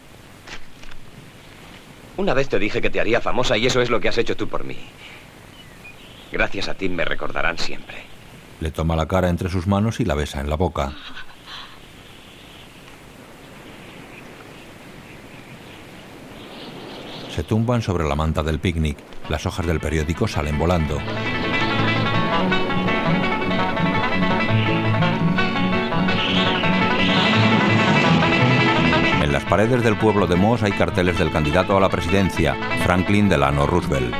D: Una vez te dije que te haría famosa y eso es lo que has hecho tú por mí. Gracias a ti me recordarán siempre.
A: Le toma la cara entre sus manos y la besa en la boca. Se tumban sobre la manta del picnic. Las hojas del periódico salen volando. En las paredes del pueblo de Moss hay carteles del candidato a la presidencia, Franklin Delano Roosevelt.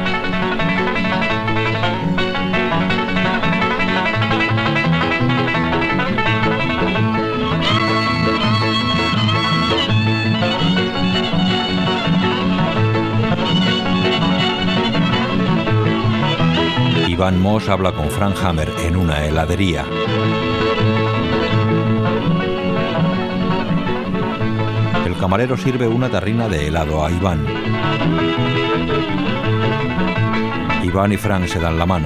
A: Ivan Moss habla con Frank Hammer en una heladería. El camarero sirve una tarrina de helado a Iván. Iván y Frank se dan la mano.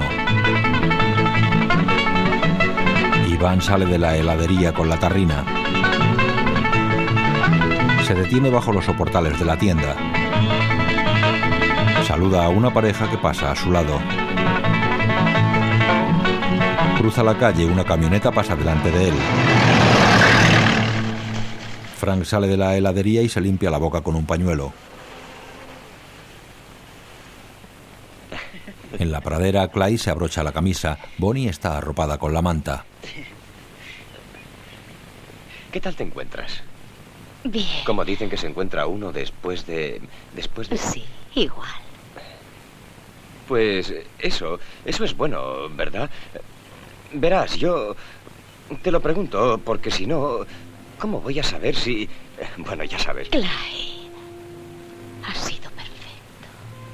A: Iván sale de la heladería con la tarrina. Se detiene bajo los soportales de la tienda. Saluda a una pareja que pasa a su lado. Cruza la calle, una camioneta pasa delante de él. Frank sale de la heladería y se limpia la boca con un pañuelo. En la pradera, Clyde se abrocha la camisa. Bonnie está arropada con la manta.
D: ¿Qué tal te encuentras?
C: Bien.
D: Como dicen que se encuentra uno después de...
C: Sí, igual.
D: Pues eso es bueno, ¿verdad? Verás, yo te lo pregunto porque si no, ¿cómo voy a saber si... Bueno, ya sabes.
C: Clyde, ha sido perfecto.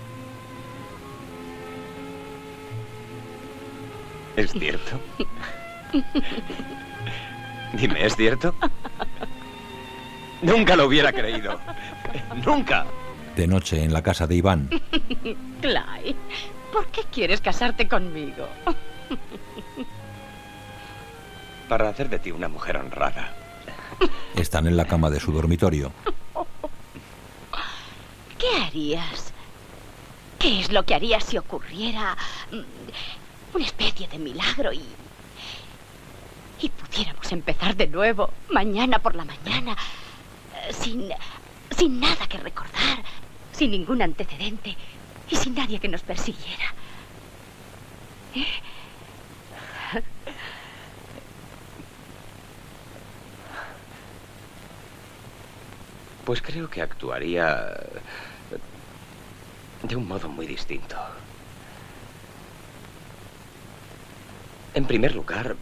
D: ¿Es cierto? Dime, ¿es cierto? Nunca lo hubiera creído. Nunca.
A: De noche, en la casa de Iván.
C: Clyde, ¿por qué quieres casarte conmigo?
D: Para hacer de ti una mujer honrada.
A: Están en la cama de su dormitorio.
J: ¿Qué harías? ¿Qué es lo que harías si ocurriera una especie de milagro y pudiéramos empezar de nuevo mañana por la mañana sin nada que recordar, sin ningún antecedente y sin nadie que nos persiguiera?
D: Pues creo que actuaría de un modo muy distinto. En primer lugar,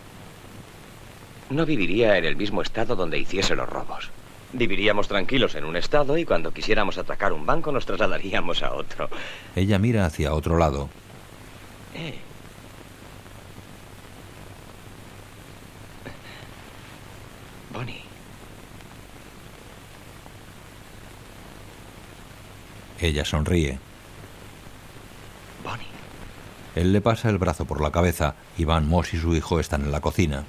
D: no viviría en el mismo estado donde hiciese los robos. Viviríamos tranquilos en un estado y cuando quisiéramos atracar un banco nos trasladaríamos a otro.
A: Ella mira hacia otro lado.
D: Bonnie.
A: Ella sonríe.
D: Bonnie.
A: Él le pasa el brazo por la cabeza. Iván, Moss y su hijo están en la cocina.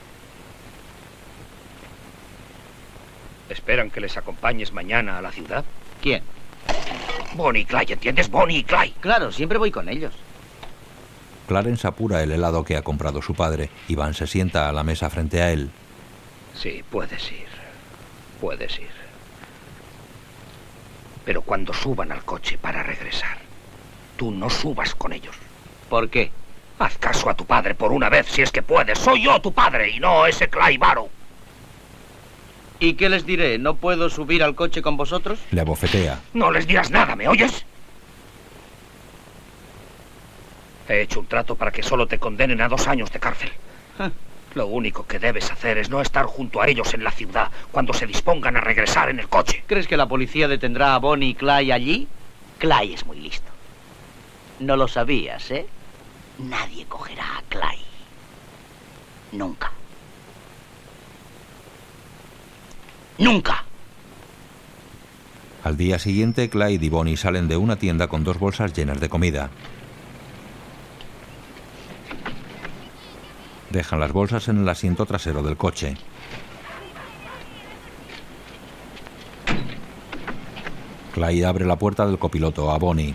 E: ¿Esperan que les acompañes mañana a la ciudad?
H: ¿Quién?
E: Bonnie y Clyde, ¿entiendes? Bonnie y Clyde.
H: Claro, siempre voy con ellos.
A: Clarence apura el helado que ha comprado su padre. Iván se sienta a la mesa frente a él.
E: Sí, puedes ir. Puedes ir. Pero cuando suban al coche para regresar, tú no subas con ellos.
H: ¿Por qué?
E: Haz caso a tu padre por una vez, si es que puedes. Soy yo tu padre y no ese Clyde Barrow.
H: ¿Y qué les diré? ¿No puedo subir al coche con vosotros?
A: Le abofetea.
E: No les dirás nada, ¿me oyes? He hecho un trato para que solo te condenen a 2 años de cárcel. Lo único que debes hacer es no estar junto a ellos en la ciudad cuando se dispongan a regresar en el coche.
H: ¿Crees que la policía detendrá a Bonnie y Clyde allí? Clyde es muy listo. No lo sabías, ¿eh? Nadie cogerá a Clyde. Nunca. ¡Nunca!
A: Al día siguiente, Clyde y Bonnie salen de una tienda con 2 bolsas llenas de comida. Dejan las bolsas en el asiento trasero del coche. Clyde abre la puerta del copiloto a Bonnie.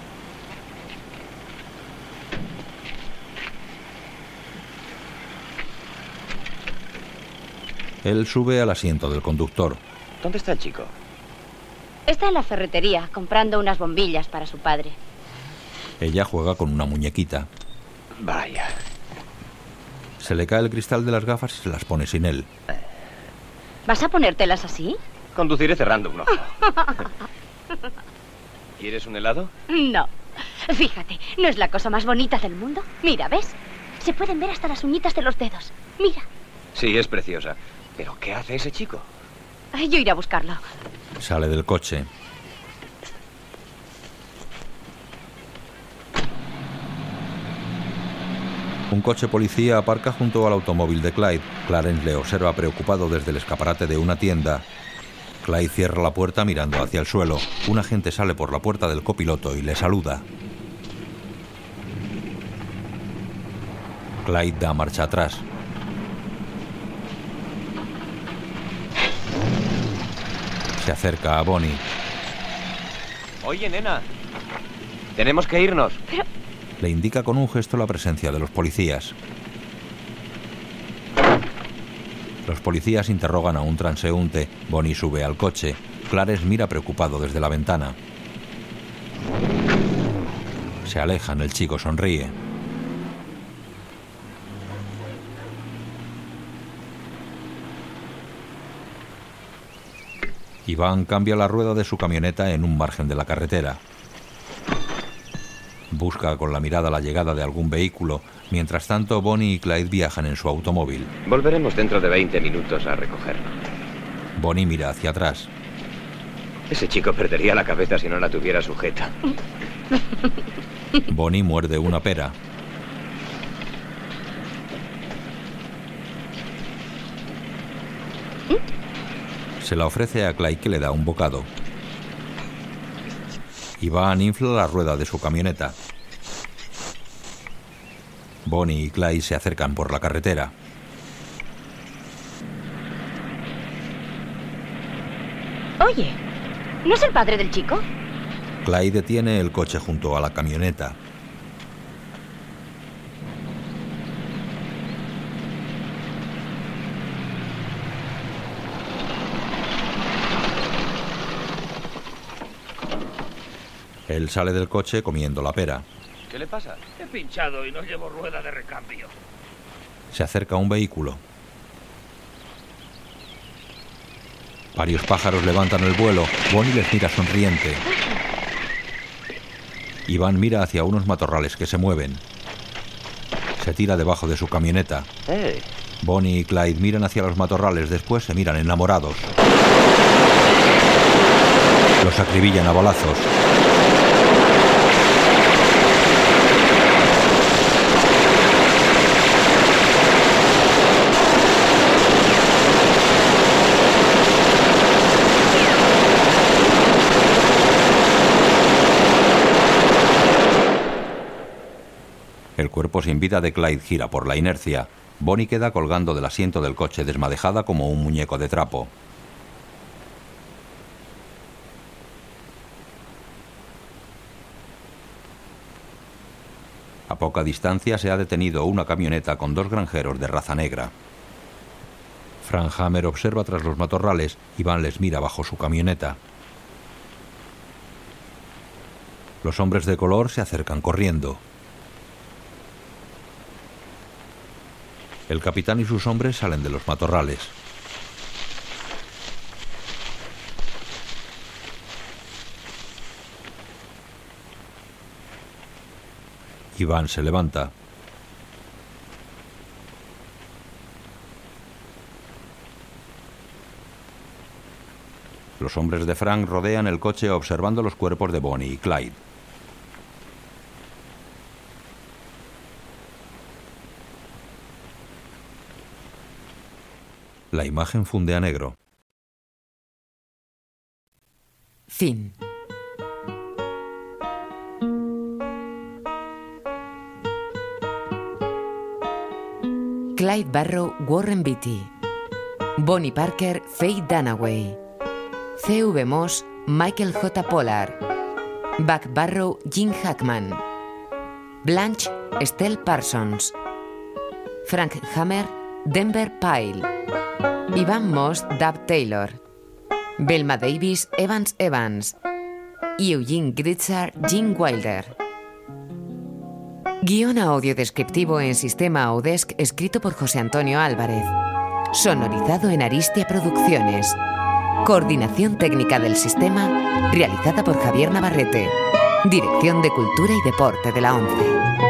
A: Él sube al asiento del conductor.
D: ¿Dónde está el chico?
J: Está en la ferretería, comprando unas bombillas para su padre.
A: Ella juega con una muñequita.
D: Vaya.
A: Se le cae el cristal de las gafas y se las pone sin él.
J: ¿Vas a ponértelas así?
D: Conduciré cerrando un ojo. ¿Quieres un helado?
J: No. Fíjate, ¿no es la cosa más bonita del mundo? Mira, ¿ves? Se pueden ver hasta las uñitas de los dedos. Mira.
D: Sí, es preciosa. ¿Pero qué hace ese chico?
J: Yo iré a buscarlo.
A: Sale del coche. Un coche policía aparca junto al automóvil de Clyde. Clarence le observa preocupado desde el escaparate de una tienda. Clyde cierra la puerta mirando hacia el suelo. Un agente sale por la puerta del copiloto y le saluda. Clyde da marcha atrás. Se acerca a Bonnie.
D: Oye, nena. Tenemos que irnos.
J: Pero...
A: Le indica con un gesto la presencia de los policías. Los policías interrogan a un transeúnte. Bonnie sube al coche. Clarence mira preocupado desde la ventana. Se alejan, el chico sonríe. Iván cambia la rueda de su camioneta en un margen de la carretera. Busca con la mirada la llegada de algún vehículo. Mientras tanto, Bonnie y Clyde viajan en su automóvil.
D: Volveremos dentro de 20 minutos a recogerlo.
A: Bonnie mira hacia atrás.
D: Ese chico perdería la cabeza si no la tuviera sujeta.
A: Bonnie muerde una pera. Se la ofrece a Clyde, que le da un bocado. Iván infla la rueda de su camioneta. Bonnie y Clyde se acercan por la carretera.
J: Oye,
C: ¿No es el padre del chico?
T: Clyde detiene el coche junto a la camioneta. Él sale del coche comiendo la pera.
E: ¿Qué le pasa? He pinchado y no llevo rueda de recambio.
T: Se acerca a un vehículo. Varios pájaros levantan el vuelo. Bonnie les mira sonriente. Iván mira hacia unos matorrales que se mueven. Se tira debajo de su camioneta. Bonnie y Clyde miran hacia los matorrales, después se miran enamorados. Los acribillan a balazos. El cuerpo sin vida de Clyde gira por la inercia. Bonnie queda colgando del asiento del coche, desmadejada como un muñeco de trapo. A poca distancia se ha detenido una camioneta con 2 granjeros de raza negra. Frank Hammer observa tras los matorrales. Iván les mira bajo su camioneta. Los hombres de color se acercan corriendo. El capitán y sus hombres salen de los matorrales. Iván se levanta. Los hombres de Frank rodean el coche observando los cuerpos de Bonnie y Clyde. La imagen funde a negro.
B: Fin. Clyde Barrow, Warren Beatty. Bonnie Parker, Faye Dunaway. C.V. Moss, Michael J. Pollard. Buck Barrow, Jim Hackman. Blanche, Estelle Parsons. Frank Hammer, Denver Pyle. Ivan Moss, Dab Taylor. Velma Davis, Evans Evans. Eugene Gritzer, Jim Wilder. Guión audio descriptivo en sistema Audesc escrito por José Antonio Álvarez. Sonorizado en Aristia Producciones. Coordinación técnica del sistema realizada por Javier Navarrete. Dirección de Cultura y Deporte de la ONCE.